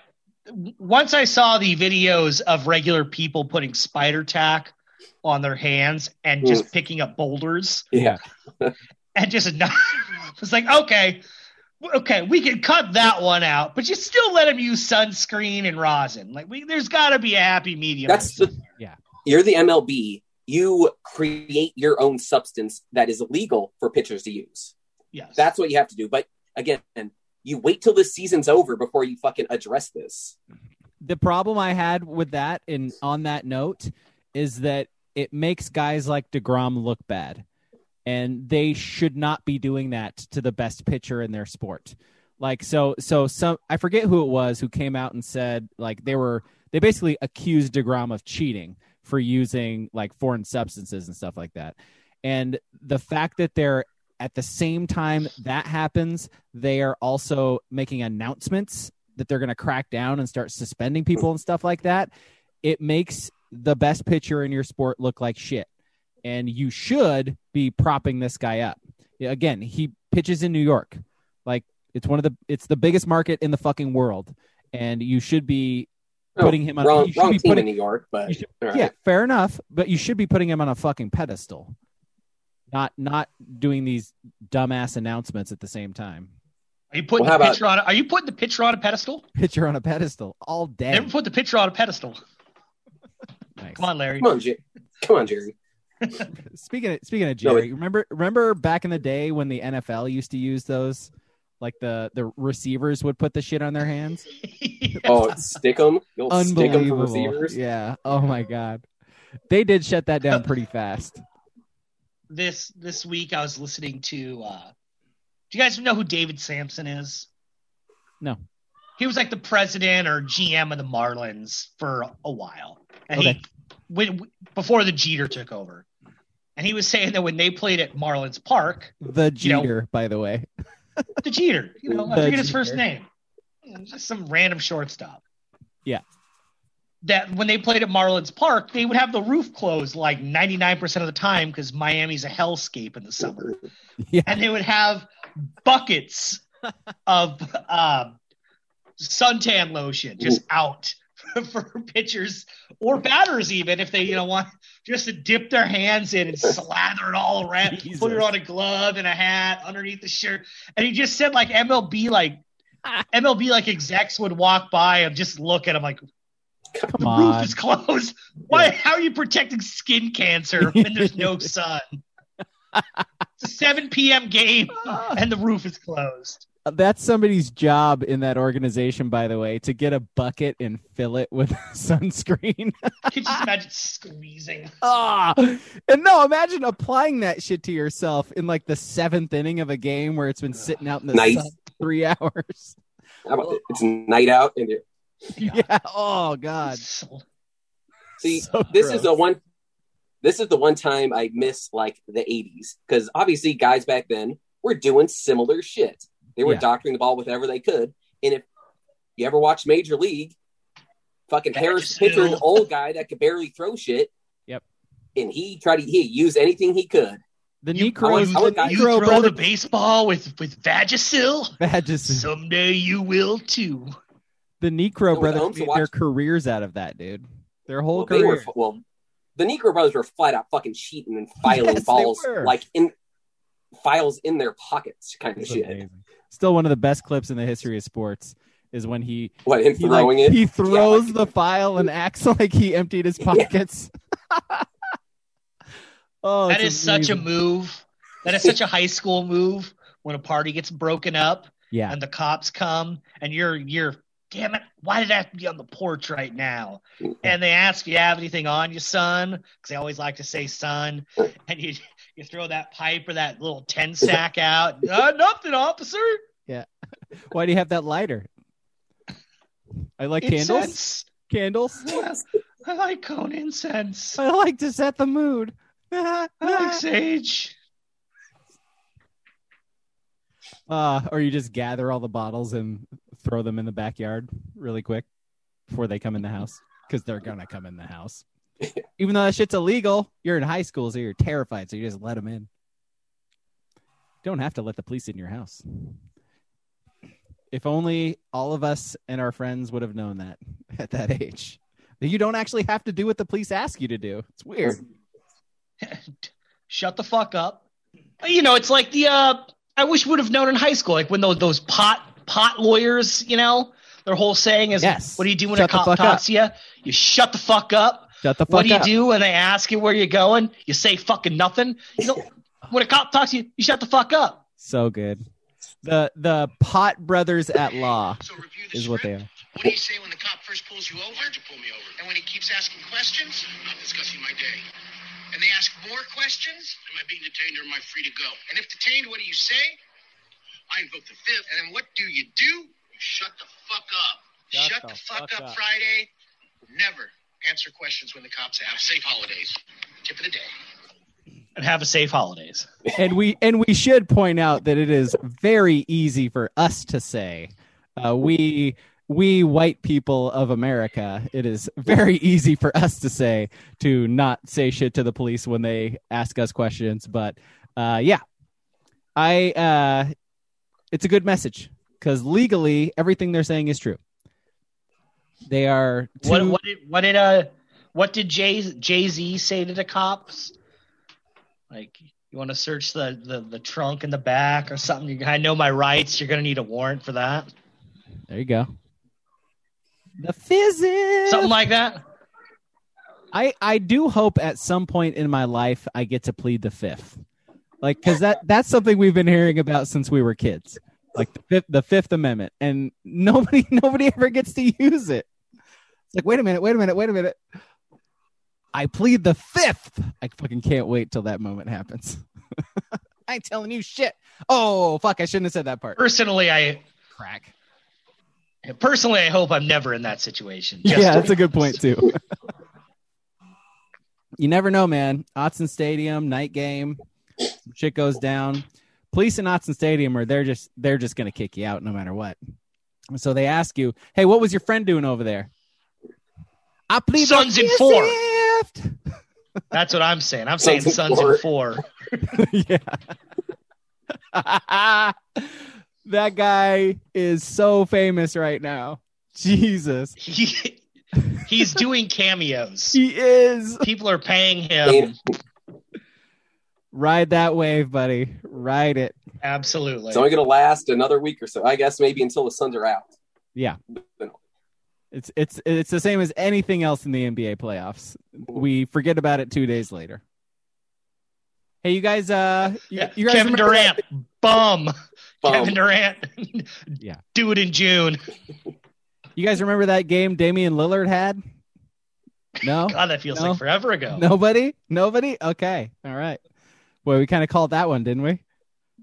once I saw the videos of regular people putting spider tack on their hands and just mm. picking up boulders. Yeah. And just not, it's like, okay, okay, we can cut that one out, but you still let them use sunscreen and rosin. Like, we, there's got to be a happy medium. That's the, yeah. You're the M L B. You create your own substance that is illegal for pitchers to use. Yes. That's what you have to do. But again, you wait till the season's over before you fucking address this. The problem I had with that, and on that note, is that it makes guys like DeGrom look bad. And they should not be doing that to the best pitcher in their sport. Like, so, so some, I forget who it was who came out and said, like, they were, they basically accused DeGrom of cheating for using like foreign substances and stuff like that. And the fact that they're at the same time that happens, they are also making announcements that they're going to crack down and start suspending people and stuff like that. It makes the best pitcher in your sport look like shit. And you should be propping this guy up. Again, he pitches in New York. Like, it's one of the, it's the biggest market in the fucking world. And you should be putting him on wrong, you should wrong be team putting, in New York, but should, right. yeah, fair enough. But you should be putting him on a fucking pedestal, not not doing these dumbass announcements at the same time. Are you putting well, the about, pitcher on? Are you putting the pitcher on a pedestal? Pitcher on a pedestal all day. Never put the pitcher on a pedestal. Nice. Come on, Larry. Come on, Jer- Come on, Jerry. speaking of speaking of Jerry, no, remember remember back in the day when the N F L used to use those, like the, the receivers would put the shit on their hands. Oh, stick them, you'll stick them for receivers. Yeah. Oh my god, they did shut that down pretty fast. This this week I was listening to. Uh, do you guys know who David Sampson is? No. He was like the president or G M of the Marlins for a while, and okay. he when, before the Jeter took over. And he was saying that when they played at Marlins Park, the Jeter, you know, by the way, the Jeter, you know, I the forget his Jeter. first name, just some random shortstop. Yeah. That when they played at Marlins Park, they would have the roof closed like ninety-nine percent of the time because Miami's a hellscape in the summer. Yeah. And they would have buckets of uh, suntan lotion just out for pitchers or batters, even if they, you know, want just to dip their hands in and slather it all around, Jesus. Put it on a glove and a hat underneath the shirt. And he just said like M L B, like M L B, like execs would walk by and just look at him like, come the on, roof is closed. Why? Yeah. How are you protecting skin cancer when there's no sun? It's a seven p.m. game and the roof is closed. That's somebody's job in that organization, by the way, to get a bucket and fill it with sunscreen. Can you just imagine squeezing? Ah, and no, imagine applying that shit to yourself in like the seventh inning of a game where it's been sitting out in the nice. sun for three hours. How about it? It's night out and you're... Yeah. yeah. Oh God. See, so this gross. is the one. This is the one time I miss like the eighties because obviously guys back then were doing similar shit. They were yeah. doctoring the ball with whatever they could. And if you ever watched Major League, fucking Harris pitcher, an old guy that could barely throw shit. Yep. And he tried to he used anything he could. The you, Necros, you, the you Necro throw brother, the baseball with with Vagisil. Vagisil. Someday you will too. The Necro no, brothers made watch... their careers out of that, dude. Their whole well, career. They were, well, the Necro brothers were flat out fucking cheating and filing yes, balls like in files in their pockets, kind of shit. Amazing. Still, one of the best clips in the history of sports is when he what him he, throwing like, it. He throws yeah, like... the file and acts like he emptied his pockets. Yeah. Oh, that is amazing. Such a move. That is such a high school move when a party gets broken up. Yeah. And the cops come and you're you're damn it, why did I have to be on the porch right now? And they ask, you have anything on you, son? Because they always like to say son. And you you throw that pipe or that little ten sack out. Uh, nothing, officer. Yeah. Why do you have that lighter? I like incense. Candles. Candles. I like cone incense. I like to set the mood. I like sage. Uh, or you just gather all the bottles and throw them in the backyard really quick before they come in the house, because they're going to come in the house. Even though that shit's illegal, you're in high school, so you're terrified, so you just let them in. You don't have to let the police in your house. If only all of us and our friends would have known that at that age. That you don't actually have to do what the police ask you to do. It's weird. Shut the fuck up. You know, it's like the uh I wish we would have known in high school, like when those those pot pot lawyers, you know, their whole saying is, yes. what do you do when Shut a cop talks to you? You shut the fuck up. Shut the fuck what do you up. do when they ask you where you're going? You say fucking nothing. You know, when a cop talks to you, you shut the fuck up. So good. The the pot brothers at law So review the is what they script. are. What do you say when the cop first pulls you over? Why'd you pull me over? And when he keeps asking questions? I'm not discussing my day. And they ask more questions? Am I being detained or am I free to go? And if detained, what do you say? I invoke the fifth. And then what do you do? You shut the fuck up. Shut Shut, the the, fuck, fuck up, up. Friday. Never answer questions when the cops ask. Safe holidays. Tip of the day. And have a safe holidays. And we and we should point out that it is very easy for us to say. Uh, we we white people of America, it is very easy for us to say to not say shit to the police when they ask us questions. But uh, yeah, I uh, it's a good message because legally everything they're saying is true. They are too- What what did what did uh what did Jay Jay Z say to the cops? Like, you want to search the, the, the trunk in the back or something? I know my rights. You're gonna need a warrant for that. There you go. The physics. Something like that. I, I do hope at some point in my life I get to plead the fifth, like because that that's something we've been hearing about since we were kids, like the fifth the Fifth Amendment, and nobody nobody ever gets to use it. It's like wait a minute, wait a minute, wait a minute. I plead the fifth. I fucking can't wait till that moment happens. I ain't telling you shit. Oh fuck! I shouldn't have said that part. Personally, I Crack. personally I hope I'm never in that situation. Just Yeah, to that's be a good honest. point too. You never know, man. Autzen Stadium, night game, some shit goes down. Police in Autzen Stadium are they're just they're just gonna kick you out no matter what. So they ask you, "Hey, what was your friend doing over there?" I plead the Sons in four. fifth. That's what I'm saying. I'm saying Sons sons in in four. four. Yeah. That guy is so famous right now. Jesus. He, he's doing cameos. He is. People are paying him. Ride that wave, buddy. Ride it. Absolutely. It's only going to last another week or so. I guess maybe until the Suns are out. Yeah. It's it's it's the same as anything else in the N B A playoffs. We forget about it two days later. Hey, you guys. Uh, you, Yeah, you guys Kevin remember Durant, that- Bum. bum. Kevin Durant, Yeah. do it in June. You guys remember that game Damian Lillard had? No. God, that feels No. like forever ago. Nobody. Nobody. Okay. All right. Well, we kind of called that one, didn't we?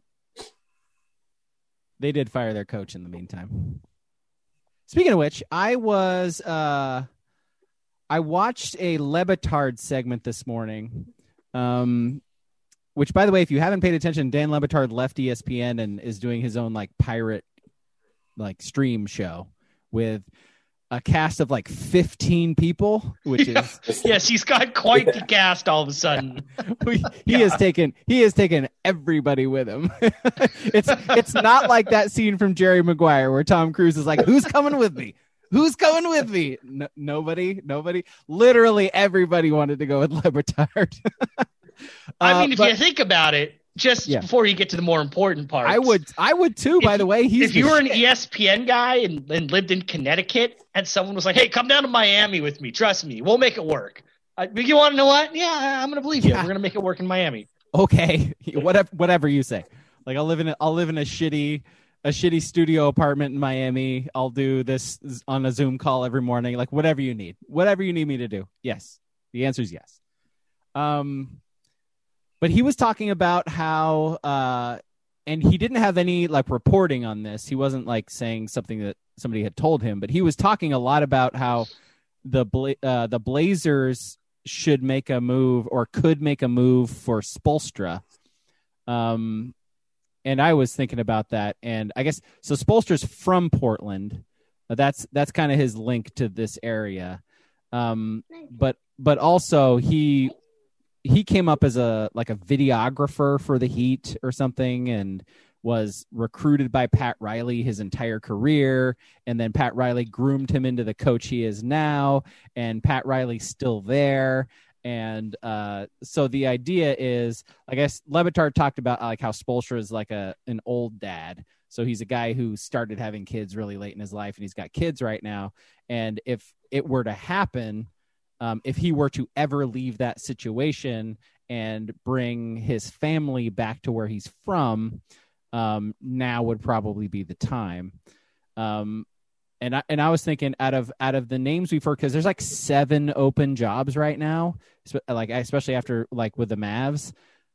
They did fire their coach in the meantime. Speaking of which, I was uh, I watched a Le Batard segment this morning. Um, which, by the way, if you haven't paid attention, Dan Le Batard left E S P N and is doing his own like pirate like stream show with a cast of like fifteen people, which Yeah. is Yes, he's got quite the cast all of a sudden. he he has taken he has taken everybody with him. it's it's not like that scene from Jerry Maguire where Tom Cruise is like, "Who's coming with me? Who's coming with me?" No, nobody, nobody. Literally everybody wanted to go with Le Batard. I Uh, mean, if but you think about it, just Yeah. before you get to the more important part, I would I would too. If By you- the way, he's if the you were an shit. E S P N guy and, and lived in Connecticut, and someone was like, "Hey, come down to Miami with me. Trust me, we'll make it work." Uh, you want to know what? Yeah, I'm going to believe you. Yeah. We're going to make it work in Miami. Okay, whatever whatever you say. Like I'll live in a, I'll live in a shitty a shitty studio apartment in Miami. I'll do this on a Zoom call every morning. Like whatever you need, whatever you need me to do. Yes, the answer is yes. Um, but he was talking about how, uh, and he didn't have any like reporting on this. He wasn't like saying something that somebody had told him, but he was talking a lot about how the Bla- uh, the Blazers should make a move or could make a move for Spoelstra. Um, and I was thinking about that, and I guess so. Spoelstra's from Portland. Uh, that's that's kind of his link to this area. Um, but but also he he came up as a like a videographer for the Heat or something, and was recruited by Pat Riley his entire career, and then Pat Riley groomed him into the coach he is now, and Pat Riley's still there. And uh, so the idea is, I guess Le Batard talked about like how Spoelstra is like a an old dad. So he's a guy who started having kids really late in his life, and he's got kids right now. And if it were to happen, um, if he were to ever leave that situation and bring his family back to where he's from, um, now would probably be the time. Um, and I, and I was thinking out of, out of the names we've heard, cause there's like seven open jobs right now, like, especially after like with the Mavs.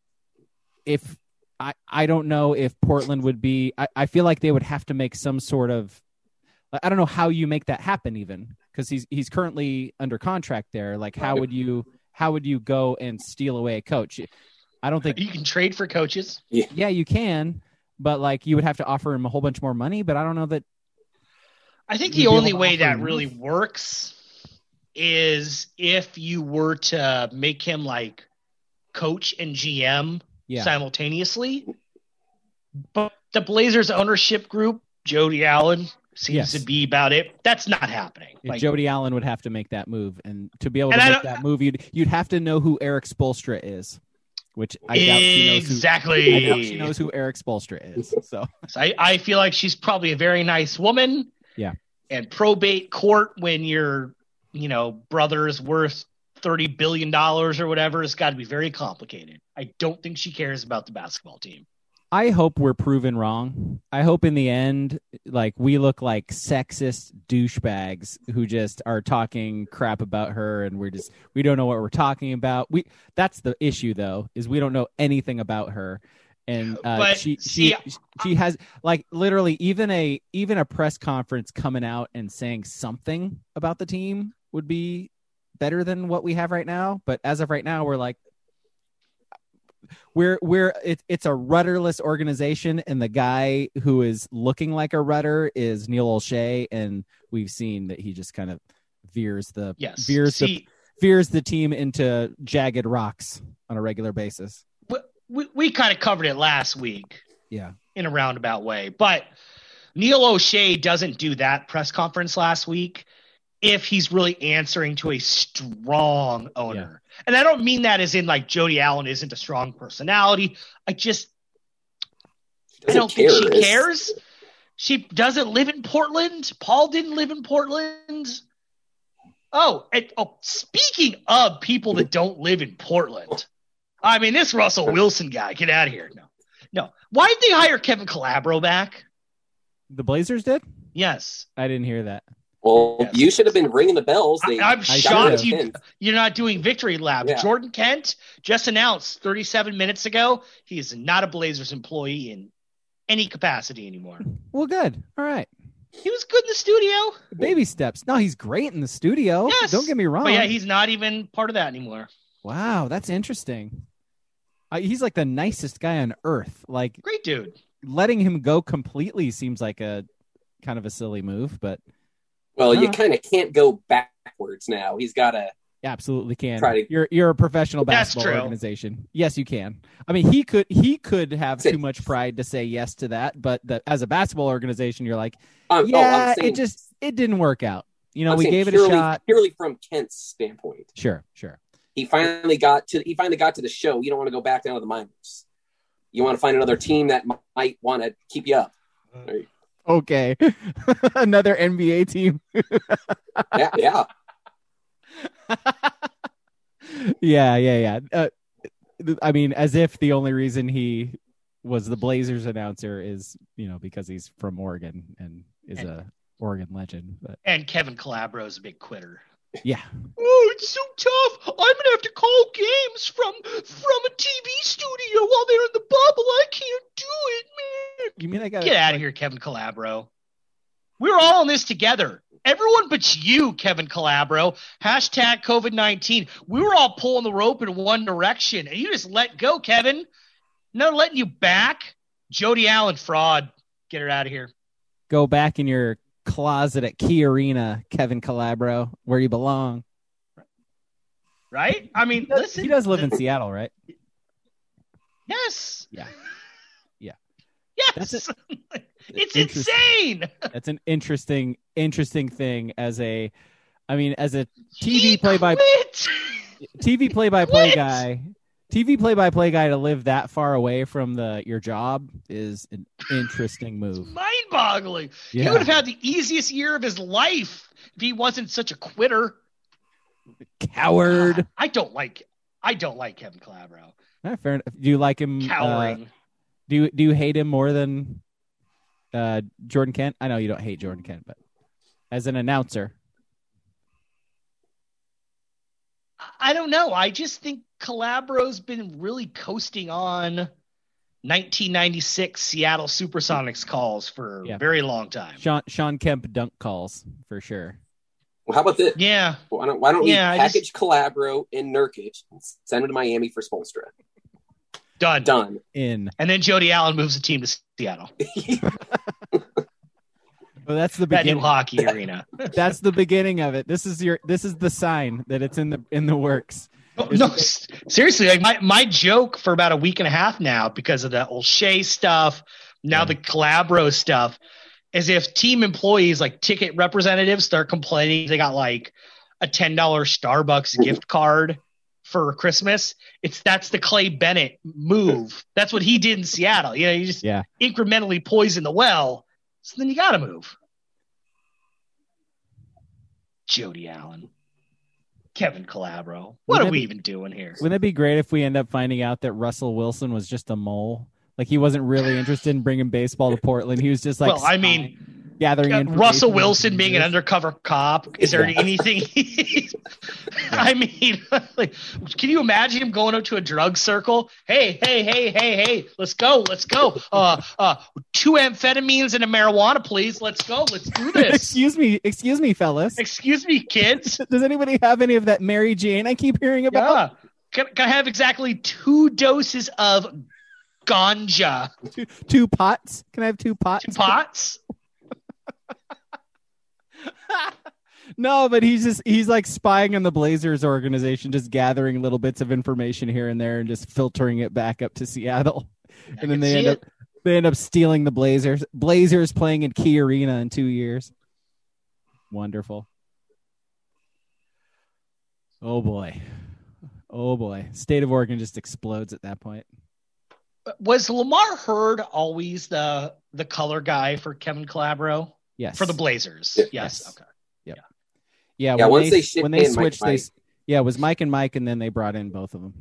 If I, I don't know if Portland would be, I, I feel like they would have to make some sort of, I don't know how you make that happen even, cause he's, he's currently under contract there. Like, how would you, how would you go and steal away a coach? I don't think you can trade for coaches. Yeah, yeah you can, but like you would have to offer him a whole bunch more money, but I don't know that. I think the only way that really works is if you were to make him like coach and G M yeah. simultaneously. But the Blazers ownership group, Jody Allen, seems yes. to be about it. That's not happening. Yeah, like, Jody Allen would have to make that move, and to be able to make that move, you'd you'd have to know who Eric Spoelstra is, which I doubt she knows who, exactly. I doubt she knows who Eric Spoelstra is. So, so I, I feel like she's probably a very nice woman. Yeah. And probate court when your, you know, brother's worth thirty billion dollars or whatever, it's got to be very complicated. I don't think she cares about the basketball team. I hope we're proven wrong. I hope in the end, like, we look like sexist douchebags who just are talking crap about her, and we're just, we don't know what we're talking about. We, that's the issue though, is we don't know anything about her. And uh, but, she, see, she, she has like literally even a, even a press conference coming out and saying something about the team would be better than what we have right now. But as of right now, we're like, we're, we're, it, it's a rudderless organization. And the guy who is looking like a rudder is Neil Olshey. And we've seen that he just kind of veers the, yes. veers see, the, veers the team into jagged rocks on a regular basis. We, we kind of covered it last week. Yeah. In a roundabout way. But Neil O'Shea doesn't do that press conference last week if he's really answering to a strong owner. Yeah. And I don't mean that as in like Jody Allen isn't a strong personality. I just I don't care. think she cares. She doesn't live in Portland. Paul didn't live in Portland. Oh, and, oh, speaking of people that don't live in Portland. I mean, this Russell Wilson guy, get out of here. No, no. Why did they hire Kevin Calabro back? The Blazers did? Yes. I didn't hear that. Well, yes. you should have been ringing the bells. They, I, I'm I shocked you, you're not doing Victory Lab. Yeah. Jordan Kent just announced thirty-seven minutes ago he is not a Blazers employee in any capacity anymore. Well, good. All right. He was good in the studio. Baby steps. No, he's great in the studio. Yes. Don't get me wrong. But yeah, he's not even part of that anymore. Wow, that's interesting. Uh, he's like the nicest guy on earth. Like, great dude. Letting him go completely seems like a kind of a silly move, but well, uh, you kind of can't go backwards now. He's got to absolutely can. Try to... You're you're a professional basketball organization. Yes, you can. I mean, he could he could have too much pride to say yes to that, but the, as a basketball organization, you're like, um, yeah, oh, saying, it just it didn't work out. You know, I'm we gave purely, it a shot. Purely from Kent's standpoint. Sure, sure. He finally got to he finally got to the show. You don't want to go back down to the minors. You want to find another team that might want to keep you up. Right. Okay. Another N B A team. yeah, yeah. yeah, yeah, yeah. Uh, I mean, as if the only reason he was the Blazers announcer is, you know, because he's from Oregon and is and, a Oregon legend. But and Kevin Calabro is a big quitter. Yeah. Oh, it's so tough. I'm gonna have to call games from from a T V studio while they're in the bubble. I can't do it, man. You mean I got get out of here, Kevin Calabro? We're all in this together. Everyone but you, Kevin Calabro. Hashtag COVID nineteen. We were all pulling the rope in one direction, and you just let go, Kevin. No letting you back. Jody Allen, fraud. Get her out of here. Go back in your closet at Key Arena, Kevin Calabro, where you belong. Right? I mean, he does, listen. He does live in Seattle, right? Yes. Yeah. Yeah. Yes. That's a- it's Interesting. insane. That's an interesting, interesting thing as a, I mean, as a T V He play by quit. T V play by play Quit. guy, T V play by play guy to live that far away from the your job is an interesting move. Mind-boggling. He Yeah. would have had the easiest year of his life if he wasn't such a quitter. Coward. God, I don't like. I don't like Kevin Calabro. Eh, fair enough. Do you like him? uh, Cowering. do you do you hate him more than uh, Jordan Kent? I know you don't hate Jordan Kent, but as an announcer, I don't know. I just think Calabro's been really coasting on nineteen ninety-six Seattle Supersonics calls for Yeah. a very long time. Sean Sean Kemp dunk calls for sure. Well, how about this? Yeah. Why don't, why don't Yeah, we I package Calabro and Nurkic and send him to Miami for Spoelstra? Done. Done. In And then Jody Allen moves the team to Seattle. well, that's the That new beginning. hockey arena. That's the beginning of it. This is your. This is the sign that it's in the in the works. Oh, no, s- seriously, like my, my joke for about a week and a half now, because of the O'Shea stuff, now Yeah. the Calabro stuff, is if team employees, like ticket representatives, start complaining they got like a ten dollars Starbucks gift card for Christmas. It's that's the Clay Bennett move. That's what he did in Seattle. You know, you just Yeah. incrementally poison the well. So then you got to move. Jody Allen. Kevin Calabro. What Wouldn't are that we be- even doing here? Wouldn't it be great if we end up finding out that Russell Wilson was just a mole? Like he wasn't really interested in bringing baseball to Portland. He was just like, Well, I mean, spying, gathering Uh, information Russell on Wilson being an users. undercover cop. Is there Yeah. anything? I mean, like, can you imagine him going up to a drug circle? Hey, hey, hey, hey, hey, let's go, let's go. Uh, uh, two amphetamines and a marijuana, please. Let's go. Let's do this. excuse me, excuse me, fellas. Excuse me, kids. Does anybody have any of that Mary Jane I keep hearing about? Yeah. Can, can I have exactly two doses of ganja? Two, two pots? Can I have two pots? Two pots? No, but he's just he's like spying on the Blazers organization, just gathering little bits of information here and there and just filtering it back up to Seattle. I And then can they see end it. up they end up stealing the Blazers. Blazers playing in Key Arena in two years. Wonderful. Oh boy. Oh boy. State of Oregon just explodes at that point. Was Lamar Hurd always the the color guy for Kevin Calabro? Yes. For the Blazers. Yeah. Yes. Yes. Okay. Yeah, Yeah, when once they, they shipped when they in Mike switched, they Mike. yeah, it was Mike and Mike, and then they brought in both of them.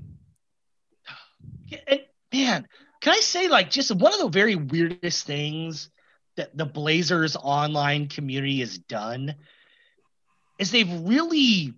Yeah, and, man, can I say, like, just one of the very weirdest things that the Blazers online community has done is they've really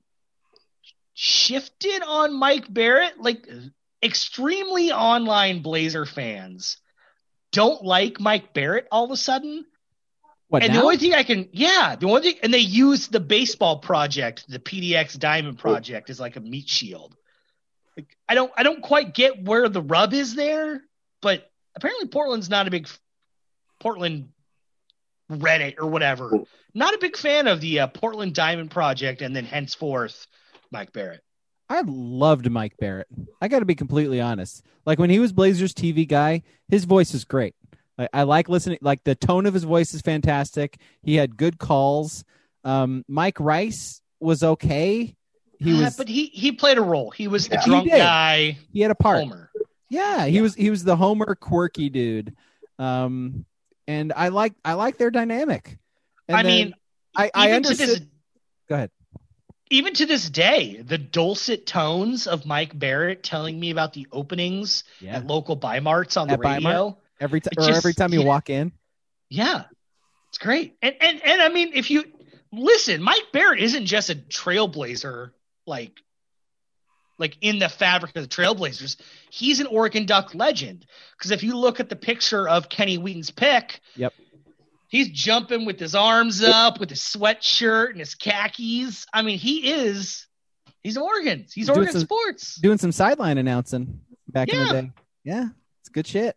shifted on Mike Barrett. Like, extremely online Blazer fans don't like Mike Barrett all of a sudden. What And now? the only thing I can, yeah, the only thing, and they use the baseball project, the P D X Diamond project, as like a meat shield. Like, I don't, I don't quite get where the rub is there, but apparently Portland's not a big Portland Reddit or whatever. Not a big fan of the uh, Portland Diamond project, and then henceforth Mike Barrett. I loved Mike Barrett. I got to be completely honest. Like when he was Blazers T V guy, his voice is great. I, I like listening. Like the tone of his voice is fantastic. He had good calls. Um, Mike Rice was okay. He Uh, was, but he he played a role. He was the Yeah. He drunk did. guy, he had a part. Homer. Yeah, he was he was the Homer quirky dude. Um, and I like I like their dynamic. And I then mean, I I even to understood. this Go ahead. even to this day, the dulcet tones of Mike Barrett telling me about the openings Yeah. at local Bi-Marts on At the radio. Every time It or just- every time you yeah. walk in. Yeah, it's great. And and and I mean, if you listen, Mike Barrett isn't just a trailblazer, like like in the fabric of the Trailblazers. He's an Oregon Duck legend. Because if you look at the picture of Kenny Wheaton's pick, Yep. he's jumping with his arms up, with his sweatshirt and his khakis. I mean, he is. He's Oregon. He's Doing Oregon some- sports. Doing some sideline announcing back in the Yeah. day. Yeah, it's good shit.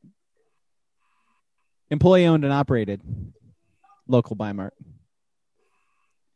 Employee owned and operated. Local Bi-Mart.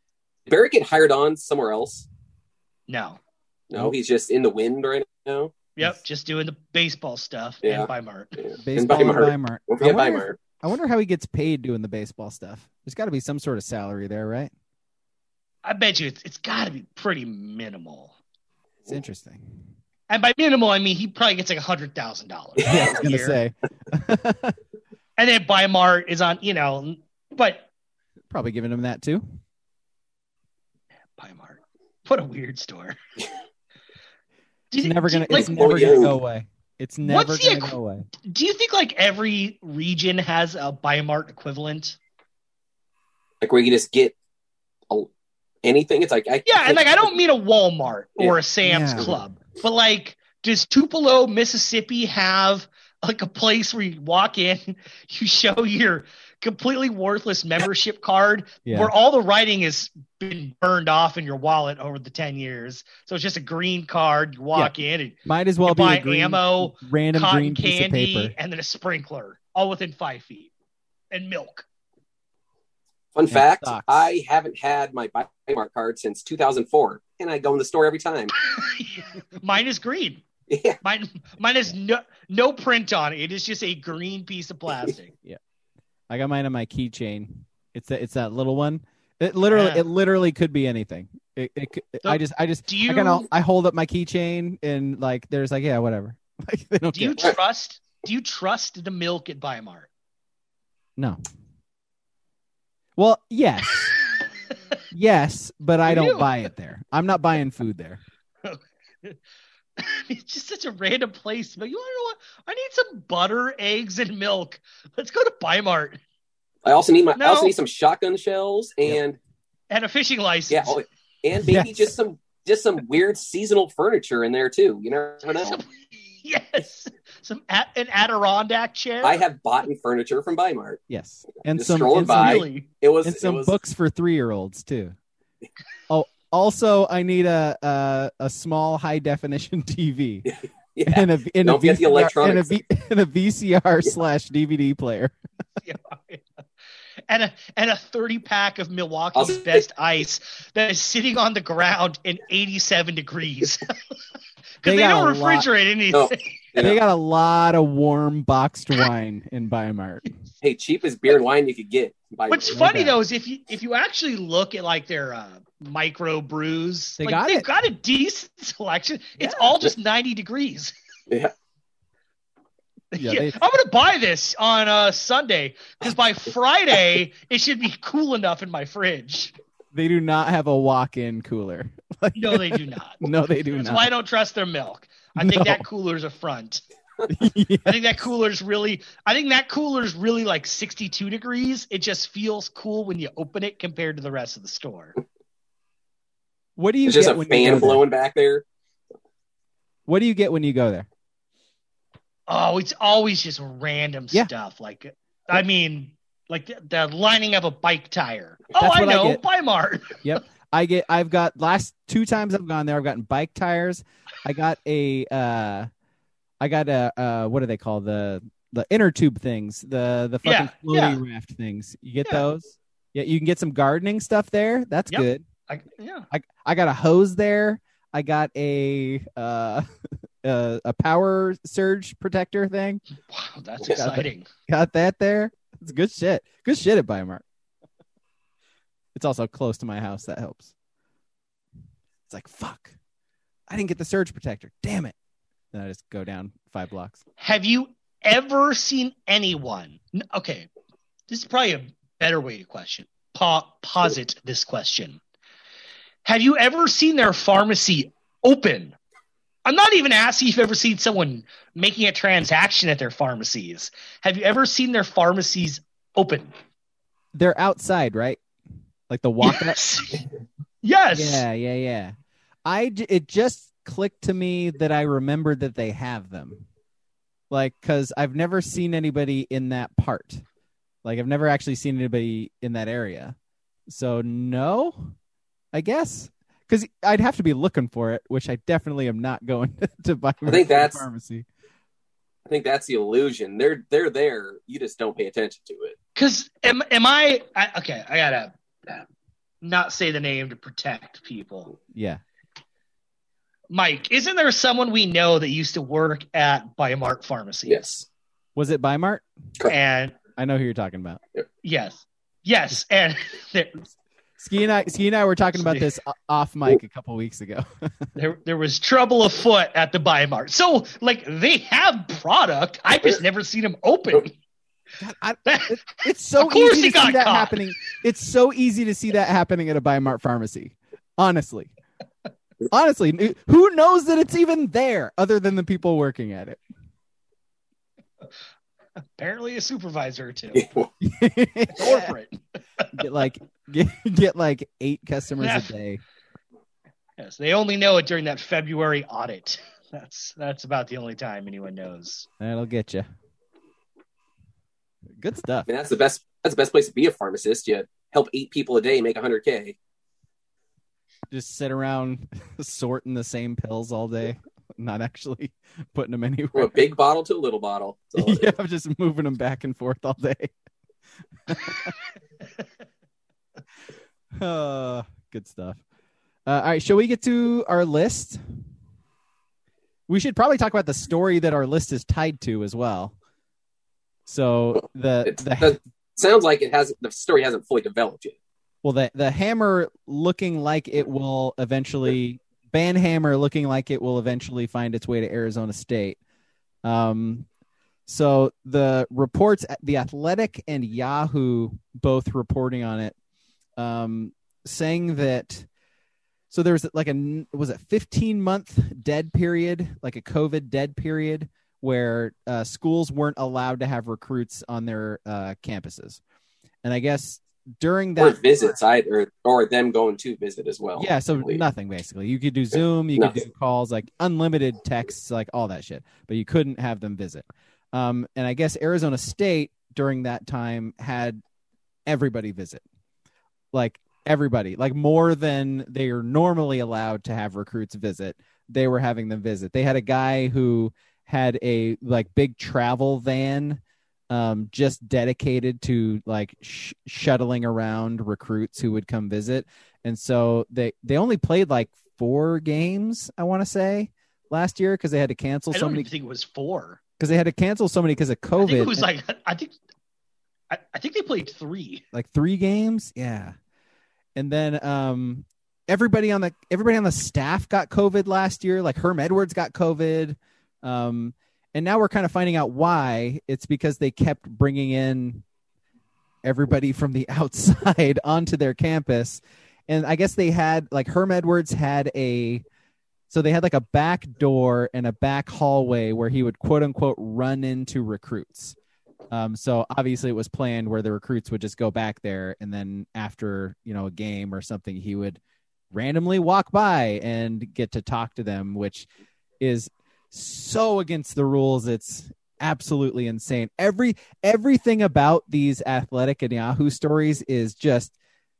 Barrett get hired on somewhere else? No. No, Nope. he's just in the wind right now. Yep, He's- just doing the baseball stuff Yeah. and Weimar. Yeah. Baseball and Weimar. Weimar. Don't I forget wonder, Weimar. I wonder how he gets paid doing the baseball stuff. There's got to be some sort of salary there, right? I bet you it's it's got to be pretty minimal. It's interesting. And by minimal, I mean he probably gets like a hundred thousand dollars. Yeah, I was gonna say. And then Weimar is on, you know, but Probably giving him that too. Weimar, what a weird store. It's never gonna. like, It's never Oh, gonna yeah. go away. It's never What's the gonna equ- go away. do you think like every region has a Weimar equivalent? Like where you can just get a, anything. It's like I Yeah, and like I don't mean a Walmart or Yeah. a Sam's Yeah. Club, but like, does Tupelo, Mississippi have like a place where you walk in, you show your completely worthless membership card Yeah. where all the writing has been burned off in your wallet over the ten years. So it's just a green card. You walk in and Might as well you be buy a green, ammo, random cotton green piece of candy, paper. and then a sprinkler, all within five feet, and milk. Fun Yeah, fact: socks. I haven't had my Weimar card since two thousand four, and I go in the store every time. Mine is green. Yeah, Mine, mine has no no print on it. It is just a green piece of plastic. I got mine on my keychain. It's that. It's that little one. It literally. Yeah. It literally could be anything. It. it could, So, I just. I just. Do I you kind of. I hold up my keychain and like, there's like, yeah, whatever. Like they don't do you care. trust do you trust the milk at Weimar? No. Well, yes, yes, but I You don't do. buy it there. I'm not buying food there. It's just such a random place. But you want to know what? I need some butter, eggs, and milk. Let's go to Weimar I also need my. I also No. need some shotgun shells and and a fishing license. yeah, oh, and maybe Yes. just some just some weird seasonal furniture in there too. You never know. Some- yes, some at, an Adirondack chair. I have bought in furniture from Weimar. Yes, and Just some, scrolling and some, by. really. It was and it some was, books for three year olds too. Oh, also, I need a a, a small high definition T V yeah. and a and a, Don't forget the V C R, and a, electronics. v, and a V C R slash D V D player. Yeah. And a and a thirty pack of Milwaukee's Also- best ice that is sitting on the ground in eighty-seven degrees. Because They they, got don't a lot- refrigerate anything. No. You They know, got a lot of warm boxed wine in Weimar. hey, cheapest beer and wine you could get. By What's No funny doubt. though is if you if you actually look at like their uh, micro brews, They like, got they've it. got a decent selection. It's Yeah. all just ninety degrees. Yeah. Yeah, Yeah, they- I'm gonna buy this on uh, Sunday because by Friday it should be cool enough in my fridge. They do not have a walk in cooler. Like, No, they do not. no, they do That's not. why I don't trust their milk. I No. think that cooler's a front. Yeah. I think that cooler's really. I think that cooler's really like sixty-two degrees. It just feels cool when you open it compared to the rest of the store. What do you It's just get a when you fan go there? blowing back there. What do you get when you go there? Oh, it's always just random Yeah. stuff. Like, I mean, like the, the lining of a bike tire. Oh, That's I what I know, get. Weimar. Yep. I get I've got last two times I've gone there, I've gotten bike tires. I got a uh I got a uh what do they call the the inner tube things, the the fucking Yeah, floaty raft things. You get Yeah. those? Yeah, you can get some gardening stuff there. That's Yep. good. I, yeah. I I got a hose there. I got a uh a, a power surge protector thing. Wow, that's Yeah. exciting. Got that there. It's good shit. Good shit at Weimar. It's also close to my house. That helps. It's like, fuck. I didn't get the surge protector. Damn it. Then I just go down five blocks. Have you ever seen anyone? n- Okay, this is probably a better way to question. Pa- posit this question. Have you ever seen their pharmacy open? I'm not even asking if you've ever seen someone making a transaction at their pharmacies. Have you ever seen their pharmacies open? They're outside, right? Like the walk up. Yes. Yes. Yeah, yeah, yeah. I j- it just clicked to me that I remembered that they have them. Like, because I've never seen anybody in that part. Like, I've never actually seen anybody in that area. So, no, I guess. Because I'd have to be looking for it, which I definitely am not going to buy I think from the that's- pharmacy. I think that's the illusion. They're they're there. You just don't pay attention to it. Because am am I, I? Okay, I gotta uh, not say the name to protect people. Yeah. Mike, isn't there someone we know that used to work at Bi-Mart Pharmacy? Yes. Was it Bi-Mart? And I know who you're talking about. yes, yes, and there, Ski and I, Ski and I were talking about this off mic a couple weeks ago. there, there was trouble afoot at the Bi-Mart. So, like, they have product. I've just never seen them open. God, I, it, it's so Of course easy he to see got that caught. happening. It's so easy to see that happening at a Bi-Mart pharmacy. Honestly, honestly, who knows that it's even there other than the people working at it? Apparently, a supervisor or two. Yeah. Corporate. Get like get, get like eight customers Yeah. a day. Yes, they only know it during that February audit. That's that's about the only time anyone knows. That'll get you. Good stuff. I mean, that's the best. That's the best place to be a pharmacist. You help eight people a day make one hundred K. Just sit around sorting the same pills all day, not actually putting them From anywhere. a big bottle to a little bottle. That's all it is. Yeah, I'm just moving them back and forth all day. uh, good stuff. Uh, all right, shall we get to our list? We should probably talk about the story that our list is tied to as well. So the It, the that sounds like it has the story hasn't fully developed yet. well the the hammer looking like it will eventually ban hammer looking like it will eventually find its way to Arizona State. Um, so the reports, The Athletic and Yahoo both reporting on it, um, saying that. So there was like a was it fifteen month dead period, like a COVID dead period, where uh, schools weren't allowed to have recruits on their uh, campuses, and I guess during that Or visits, I or or them going to visit as well. yeah, so I believe. nothing basically. You could do Zoom, you could do Nothing. calls, like unlimited texts, like all that shit, but you couldn't have them visit. Um, and I guess Arizona State during that time had everybody visit, like everybody, like more than they are normally allowed to have recruits visit. They were having them visit. They had a guy who had a like big travel van um, just dedicated to like sh- shuttling around recruits who would come visit. And so they, they only played like four games, I want to say, last year because they had to cancel I so don't many even think it was four. because they had to cancel so many because of COVID. I think it was like I think I, I think they played three. like three games. Yeah. And then um, everybody on the everybody on the staff got COVID last year. Like Herm Edwards got COVID. Um, and now we're kind of finding out why. It's because they kept bringing in everybody from the outside onto their campus. And I guess they had like Herm Edwards had a so they had like a back door and a back hallway where he would quote unquote run into recruits. Um, so obviously it was planned where the recruits would just go back there, and then after, you know, a game or something, he would randomly walk by and get to talk to them, which is so against the rules. It's absolutely insane. Every everything about these Athletic and Yahoo stories is just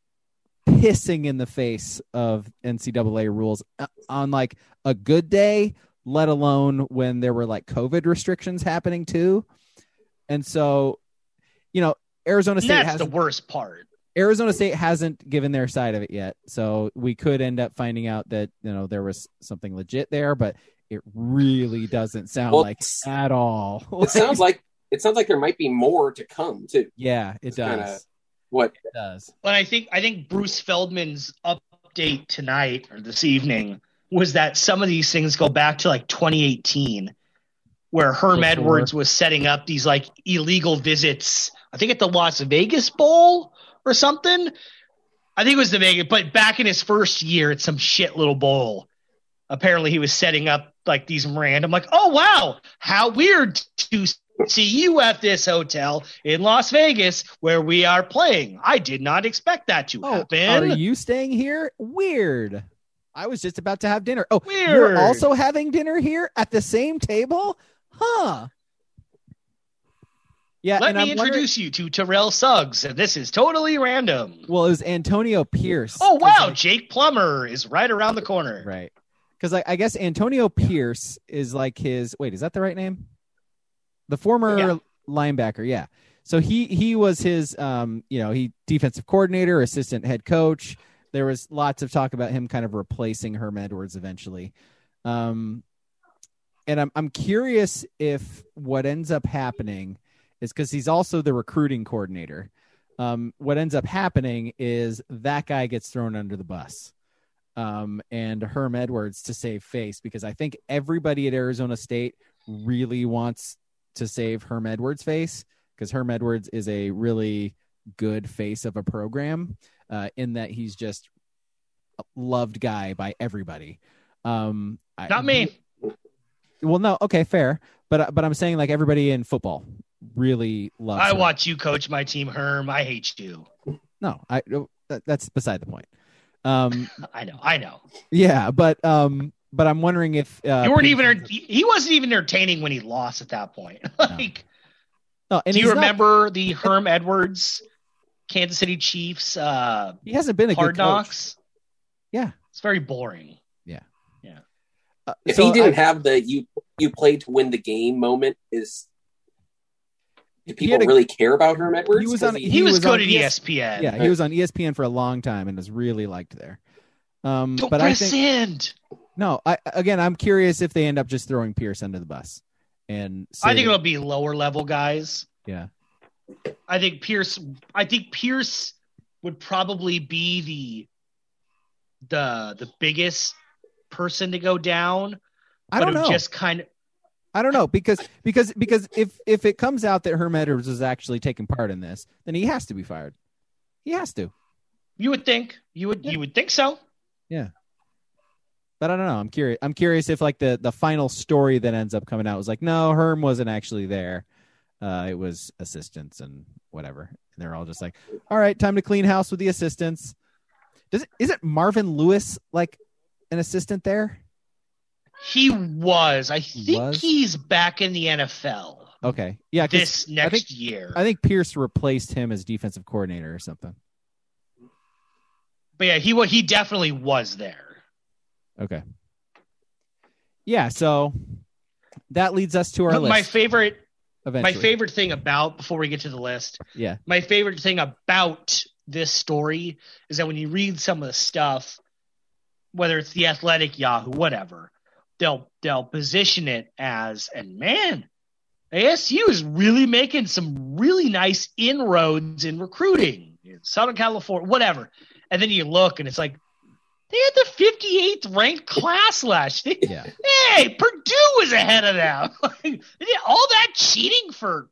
pissing in the face of N C double A rules uh, on like a good day, let alone when there were like COVID restrictions happening too. And so, you know, Arizona State And that's has the worst part. Arizona State hasn't given their side of it yet. So we could end up finding out that, you know, there was something legit there, but it really doesn't sound Well, like it's- at all. It sounds like it sounds like there might be more to come too. Yeah, it It's does. kinda- What It does. But I think I think Bruce Feldman's update tonight or this evening was that some of these things go back to like twenty eighteen, where Herm Before. Edwards was setting up these like illegal visits. I think at the Las Vegas Bowl or something. I think it was the Vegas, but back in his first year at some shit little bowl, apparently he was setting up like these random, like, oh wow, how weird to see you at this hotel in Las Vegas where we are playing. I did not expect that to Oh, happen. are you staying here? Weird. I was just about to have dinner. Oh, Weird. you're also having dinner here at the same table? Huh. Yeah, Let and me I'm wondering- introduce you to Terrell Suggs, and this is totally random. Well, it was Antonio Pierce. Oh 'Cause, wow, like- Jake Plummer is right around the corner. right. Because I, I guess Antonio Pierce is like his. Wait, is that the right name? The former Yeah. linebacker. Yeah. So he he was his. Um, you know, he defensive coordinator, assistant head coach. There was lots of talk about him kind of replacing Herm Edwards eventually. Um, and I'm I'm curious if what ends up happening is because he's also the recruiting coordinator. Um, what ends up happening is that guy gets thrown under the bus. Um, and Herm Edwards to save face, because I think everybody at Arizona State really wants to save Herm Edwards' face, because Herm Edwards is a really good face of a program, uh, in that he's just a loved guy by everybody. Um, Not I, me. Well, no, okay, fair, but but I'm saying like everybody in football really loves. I Herm. watch you coach my team, Herm. I hate you. No, I that, that's beside the point. Um, I know, I know. yeah, but um, but I'm wondering if uh, You weren't Pete- even. He wasn't even entertaining when he lost at that point. like, No, and do you he's not- remember the Herm Edwards, Kansas City Chiefs? Uh, he hasn't been a Hard good coach. Knocks. Yeah, It's very boring. yeah, Yeah. Uh, If so he didn't I- have the you you played to win the game moment, is do people had a- really care about Herm Edwards? he was 'Cause on- He, He was, was good on at E E S- S P N. yeah, he was on E S P N for a long time and was really liked there. Um, Don't but I think rescind. no. I again, I'm curious if they end up just throwing Pierce under the bus, and I think saving- it'll be lower level guys. yeah. I think Pierce. I think Pierce would probably be the the the biggest person to go down. I but don't it would know. Just kind of. I don't know because because because if if it comes out that Herm Edwards is actually taking part in this, then he has to be fired. He has to. You would think. You would. You would think so. But I don't know. I'm curious. I'm curious if like the, the final story that ends up coming out was like, no, Herm wasn't actually there. Uh, it was assistants and whatever. And they're all just like, all right, time to clean house with the assistants. Does it, is it Marvin Lewis like an assistant there? He was. I think was? he's back in the N F L Okay, yeah. 'cause this next I think year. I think Pierce replaced him as defensive coordinator or something. but yeah, he wa- he definitely was there. Okay. Yeah. So that leads us to our My list. favorite. Eventually. My favorite thing about before we get to the list. Yeah. My favorite thing about this story is that when you read some of the stuff, whether it's the Athletic, Yahoo, whatever, they'll they'll position it as, and man, A S U is really making some really nice inroads in recruiting in Southern California, whatever. And then you look and it's like, they had the fifty-eighth ranked class last year. Yeah. Hey, Purdue was ahead of them. They did all that cheating for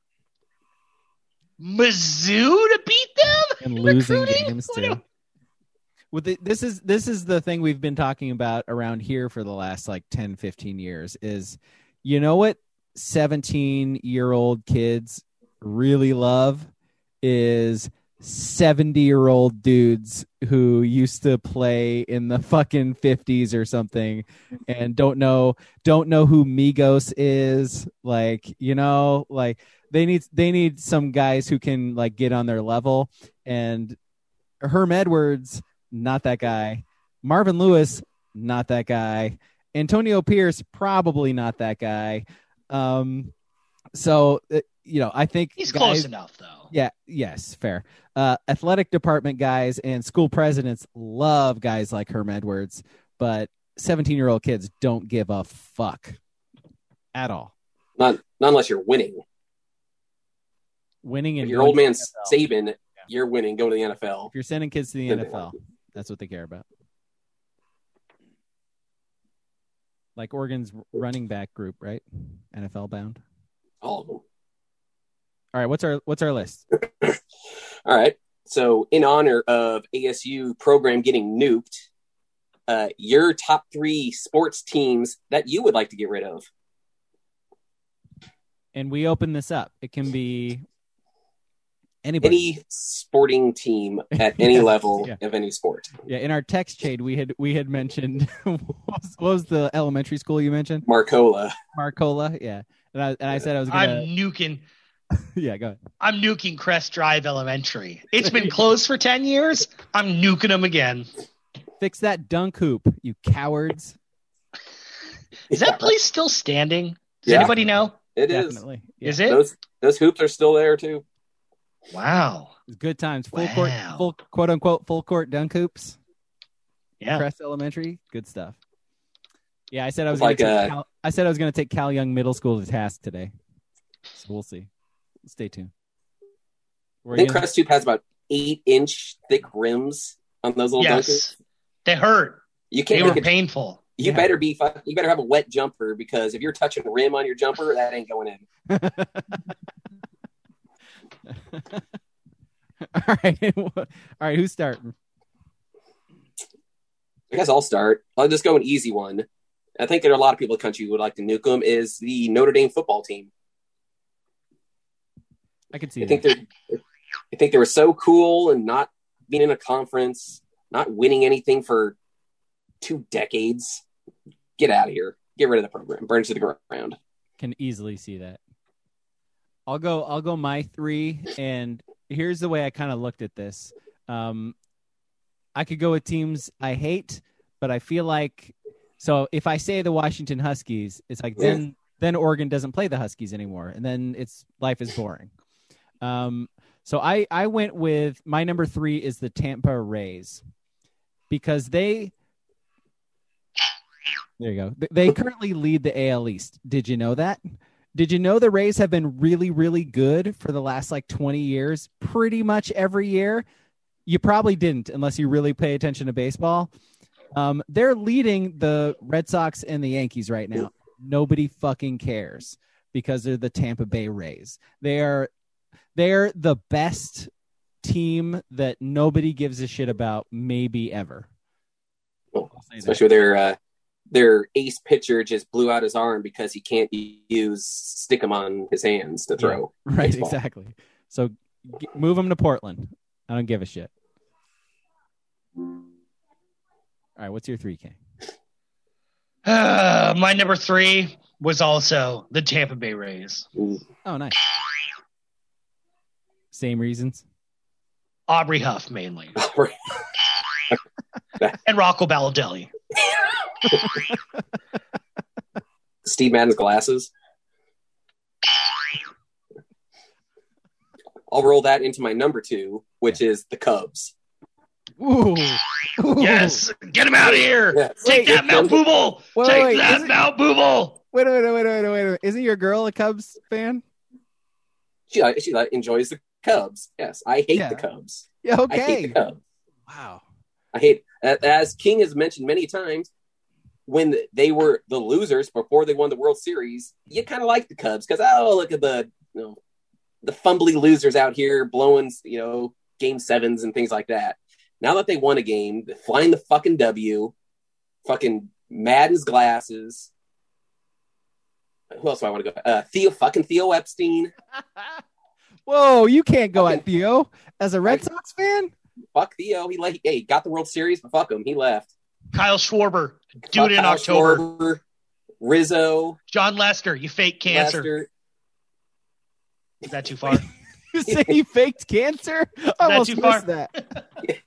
Mizzou to beat them And in losing recruiting? games What too. do- Well, the, this is this is the thing we've been talking about around here for the last like ten, fifteen years is, you know what seventeen year old kids really love is seventy year old dudes who used to play in the fucking fifties or something and don't know don't know who Migos is, like, you know, like they need they need some guys who can like get on their level. And Herm Edwards, not that guy. Marvin Lewis, not that guy. Antonio Pierce, probably not that guy. Um, so, uh, you know, I think He's guys- close enough, though. Yeah, yes, fair. Uh, athletic department guys and school presidents love guys like Herm Edwards, but seventeen-year-old kids don't give a fuck at all. Not not unless you're winning. Winning If and your old going man to the N F L. Saban, you're winning. Go to the N F L. If you're sending kids to the Then N they F L, want you. that's what they care about. Like Oregon's running back group, right? N F L bound. All of them. All right, what's our what's our list? All right. So, in honor of A S U program getting nuked, uh, your top three sports teams that you would like to get rid of. And we open this up. It can be anybody. Any sporting team at any Yeah, level yeah. of any sport. Yeah, in our text chain, we had we had mentioned what was, what was the elementary school you mentioned? Marcola. Marcola. Yeah, and I and I said I was gonna. I'm nuking. Yeah, go ahead. I'm nuking Crest Drive Elementary. It's been closed for ten years. I'm nuking them again. Fix that dunk hoop, you cowards. Is that place still standing? Does Yeah. anybody know? It is. Definitely. Yeah. Is it? Those those hoops are still there too. Wow. It's good times. Full Wow. court, full quote unquote full court dunk hoops. Yeah. Crest Elementary, good stuff. Yeah, I said I was It's like, going to uh, Cal- I said I was going to take Cal Young Middle School to task today. So we'll see. Stay tuned. Were I think you gonna- Crest Tube has about eight inch thick rims on those little Yes, dunkers. they hurt. You They can't were make it, painful. you Yeah. better be fu- you better have a wet jumper, because if you're touching the rim on your jumper, that ain't going in. All right. All right, who's starting? I guess I'll start. I'll just go an easy one. I think there are a lot of people in the country who would like to nuke them. Is the Notre Dame football team. I can see I that. think they're I think they were so cool and not being in a conference, not winning anything for two decades. Get out of here. Get rid of the program. Burn it to the ground. Can easily see that. I'll go I'll go my three, and here's the way I kind of looked at this. Um, I could go with teams I hate, but I feel like, so if I say the Washington Huskies, it's like then Yeah. then Oregon doesn't play the Huskies anymore, and then it's life is boring. Um, so I I went with my number three is the Tampa Rays, because they there you go Th- they currently lead the A L East. Did you know that? Did you know the Rays have been really, really good for the last like twenty years, pretty much every year? You probably didn't, unless you really pay attention to baseball. Um, they're leading the Red Sox and the Yankees right now. Nobody fucking cares because they're the Tampa Bay Rays. They are, they're the best team that nobody gives a shit about, maybe ever. Well, I'll say that. especially with their uh, their ace pitcher just blew out his arm because he can't use stick him on his hands to throw. Yeah, right, baseball. exactly. So g- move them to Portland. I don't give a shit. All right, what's your three K? Uh, my number three was also the Tampa Bay Rays. Ooh. Oh, nice. Same reasons. Aubrey Huff mainly, and Rocco Balotelli. Steve Madden's glasses. I'll roll that into my number two, which is the Cubs. Ooh. Ooh. Yes, get him out of here. Yes. Take Wait, that, Mount Booble. wait, Take wait, that, is it- Mount Booble. Wait a minute, wait a minute, wait a minute. Isn't your girl a Cubs fan? She uh, she uh, enjoys the Cubs. Yes, I hate Yeah. the Cubs. Yeah, I hate okay. the Cubs. Wow. I hate, as King has mentioned many times, when they were the losers before they won the World Series, you kind of like the Cubs because, oh, look at the, you know, the fumbly losers out here blowing, you know, game sevens and things like that. Now that they won a game, they're flying the fucking W, fucking Madden's glasses. Who else do I want to go? Uh, Theo, fucking Theo Epstein. Whoa, you can't go Okay. at Theo as a Red I- Sox fan? Fuck Theo. He like, hey, got the World Series, but fuck him. He left. Kyle Schwarber, do it in Kyle October. Schwarber, Rizzo, John Lester, you fake cancer. Lester. Is that too far? You say he faked cancer? I almost too missed far? that.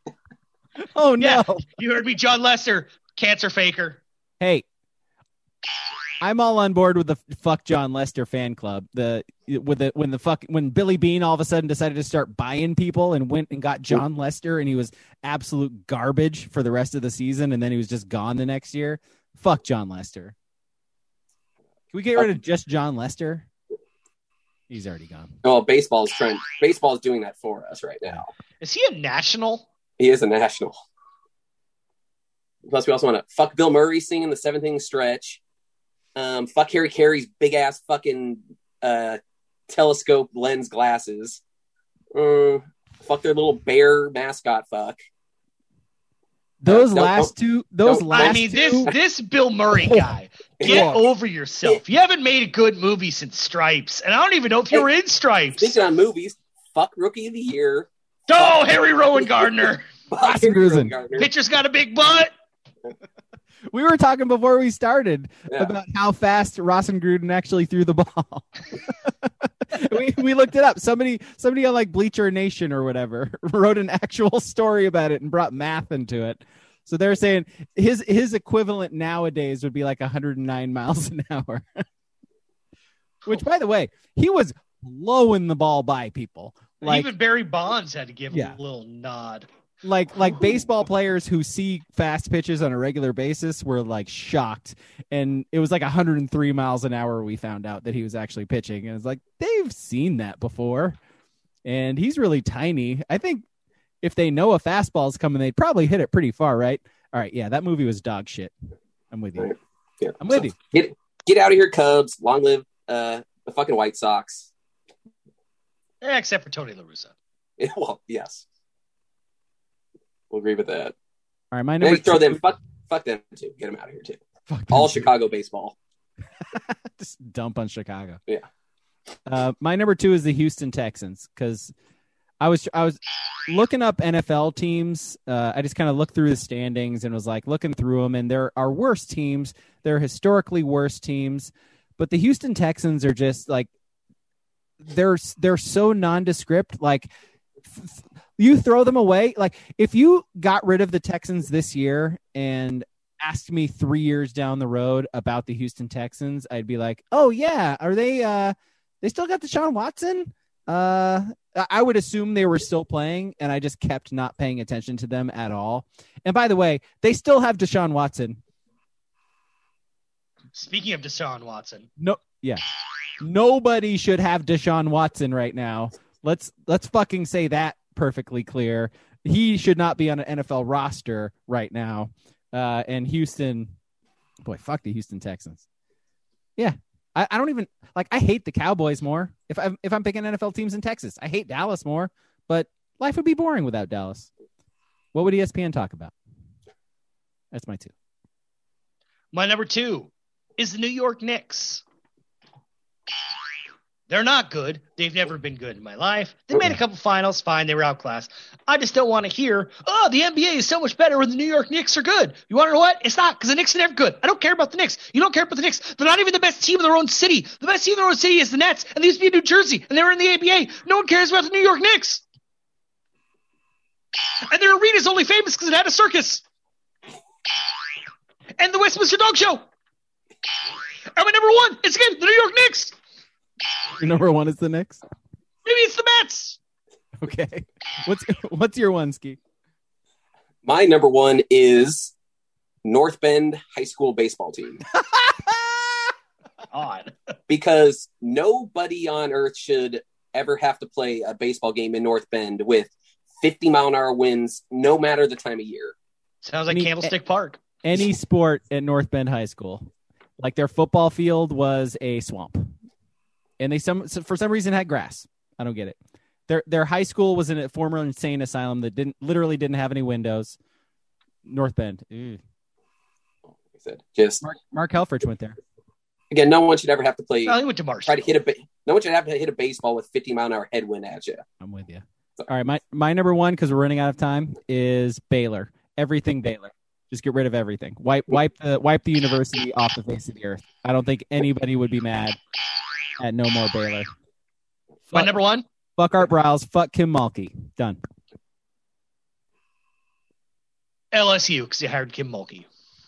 Oh, no. Yeah. You heard me, John Lester, cancer faker. Hey, I'm all on board with the fuck John Lester fan club. The with the when the fuck when Billy Bean all of a sudden decided to start buying people and went and got John Lester, and he was absolute garbage for the rest of the season, and then he was just gone the next year. Fuck John Lester. Can we get rid of just John Lester? He's already gone. Oh, baseball's trying. Baseball's doing that for us right now. Is he a national? He is a national. Plus, we also want to fuck Bill Murray singing the seventh inning stretch. Um, fuck Harry Carey's big ass fucking uh, telescope lens glasses. Um, fuck their little bear mascot. Fuck. Those Uh, don't- last two, those don't- last I mean, this two, this Bill Murray guy. Get Whoa. over yourself. You haven't made a good movie since Stripes, and I don't even know if you were in Stripes. Speaking on movies, fuck Rookie of the Year. Oh, Harry Rowan Gardner. Fuck Austin Harry Grusin. Gardner. Pitcher's got a big butt. we were talking before we started Yeah. about how fast Rossen Gruden actually threw the ball. we we looked it up. Somebody somebody on like Bleacher Nation or whatever wrote an actual story about it and brought math into it. So they're saying his his equivalent nowadays would be like one hundred nine miles an hour. Which, by the way, he was blowing the ball by people. Like, Even Barry Bonds had to give Yeah. him a little nod. like like baseball players who see fast pitches on a regular basis were like shocked, and it was like one hundred three miles an hour. We found out that he was actually pitching, and it's like they've seen that before, and he's really tiny. I think if they know a fastball's coming, they'd probably hit it pretty far, right? All right, yeah, that movie was dog shit. I'm with you. Yeah. I'm with so, you. Get get out of here, Cubs! Long live uh, the fucking White Sox. Eh, except for Tony La Russa. Yeah, well, yes, we'll agree with that. All right, my number Maybe throw two- them. Fuck, fuck them too. Get them out of here too. Fuck All them. Chicago baseball. Just dump on Chicago. Yeah. Uh, my number two is the Houston Texans because I was I was looking up N F L teams. Uh, I just kind of looked through the standings and was like looking through them, and there are worse teams. There are historically worse teams, but the Houston Texans are just like they're they're so nondescript. Like f- you throw them away. Like if you got rid of the Texans this year and asked me three years down the road about the Houston Texans, I'd be like, oh yeah, are they? Uh, they still got Deshaun Watson? Uh, I would assume they were still playing, and I just kept not paying attention to them at all. And by the way, they still have Deshaun Watson. Speaking of Deshaun Watson, No, yeah, nobody should have Deshaun Watson right now. Let's let's fucking say that perfectly clear. He should not be on an N F L roster right now. Uh, and Houston, boy, fuck the Houston Texans. Yeah. I, I don't even like, I hate the Cowboys more. If I'm, if I'm picking N F L teams in Texas, I hate Dallas more, but life would be boring without Dallas. What would E S P N talk about? That's my two. my number two is the New York Knicks. They're not good. They've never been good in my life. They made a couple finals. Fine. They were outclassed. I just don't want to hear, oh, the N B A is so much better when the New York Knicks are good. You want to know what? It's not, because the Knicks are never good. I don't care about the Knicks. You don't care about the Knicks. They're not even the best team in their own city. The best team in their own city is the Nets, and they used to be in New Jersey, and they were in the A B A. No one cares about the New York Knicks. And their arena is only famous because it had a circus. And the Westminster Dog Show. And my number one is, again, the New York Knicks. Your number one is the Knicks. Maybe it's the Mets. Okay. What's, what's your one, Ski? My number one is North Bend High School baseball team. Odd. Because nobody on earth should ever have to play a baseball game in North Bend with fifty mile an hour winds, no matter the time of year. Sounds like Any- Candlestick Park. Any sport at North Bend High School. Like their football field was a swamp. And they some for some reason had grass. I don't get it. Their their high school was in a former insane asylum that didn't literally didn't have any windows. North Bend. Ew. Like I said, just Mark Mark Helfrich went there. again, no one should ever have to play. Oh, he went to Marshall. Try to hit a ba- no one should have to hit a baseball with fifty mile an hour headwind at you. I'm with you. All right, my my number one, because we're running out of time, is Baylor. Everything Baylor. Just get rid of everything. Wipe wipe the wipe the university off the face of the earth. I don't think anybody would be mad at no more Baylor. My Fuck, number one? fuck Art Browse. Fuck Kim Mulkey. Done. L S U, because they hired Kim Mulkey.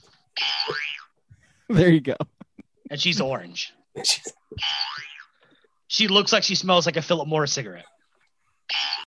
There you go. And she's orange. She looks like she smells like a Philip Morris cigarette.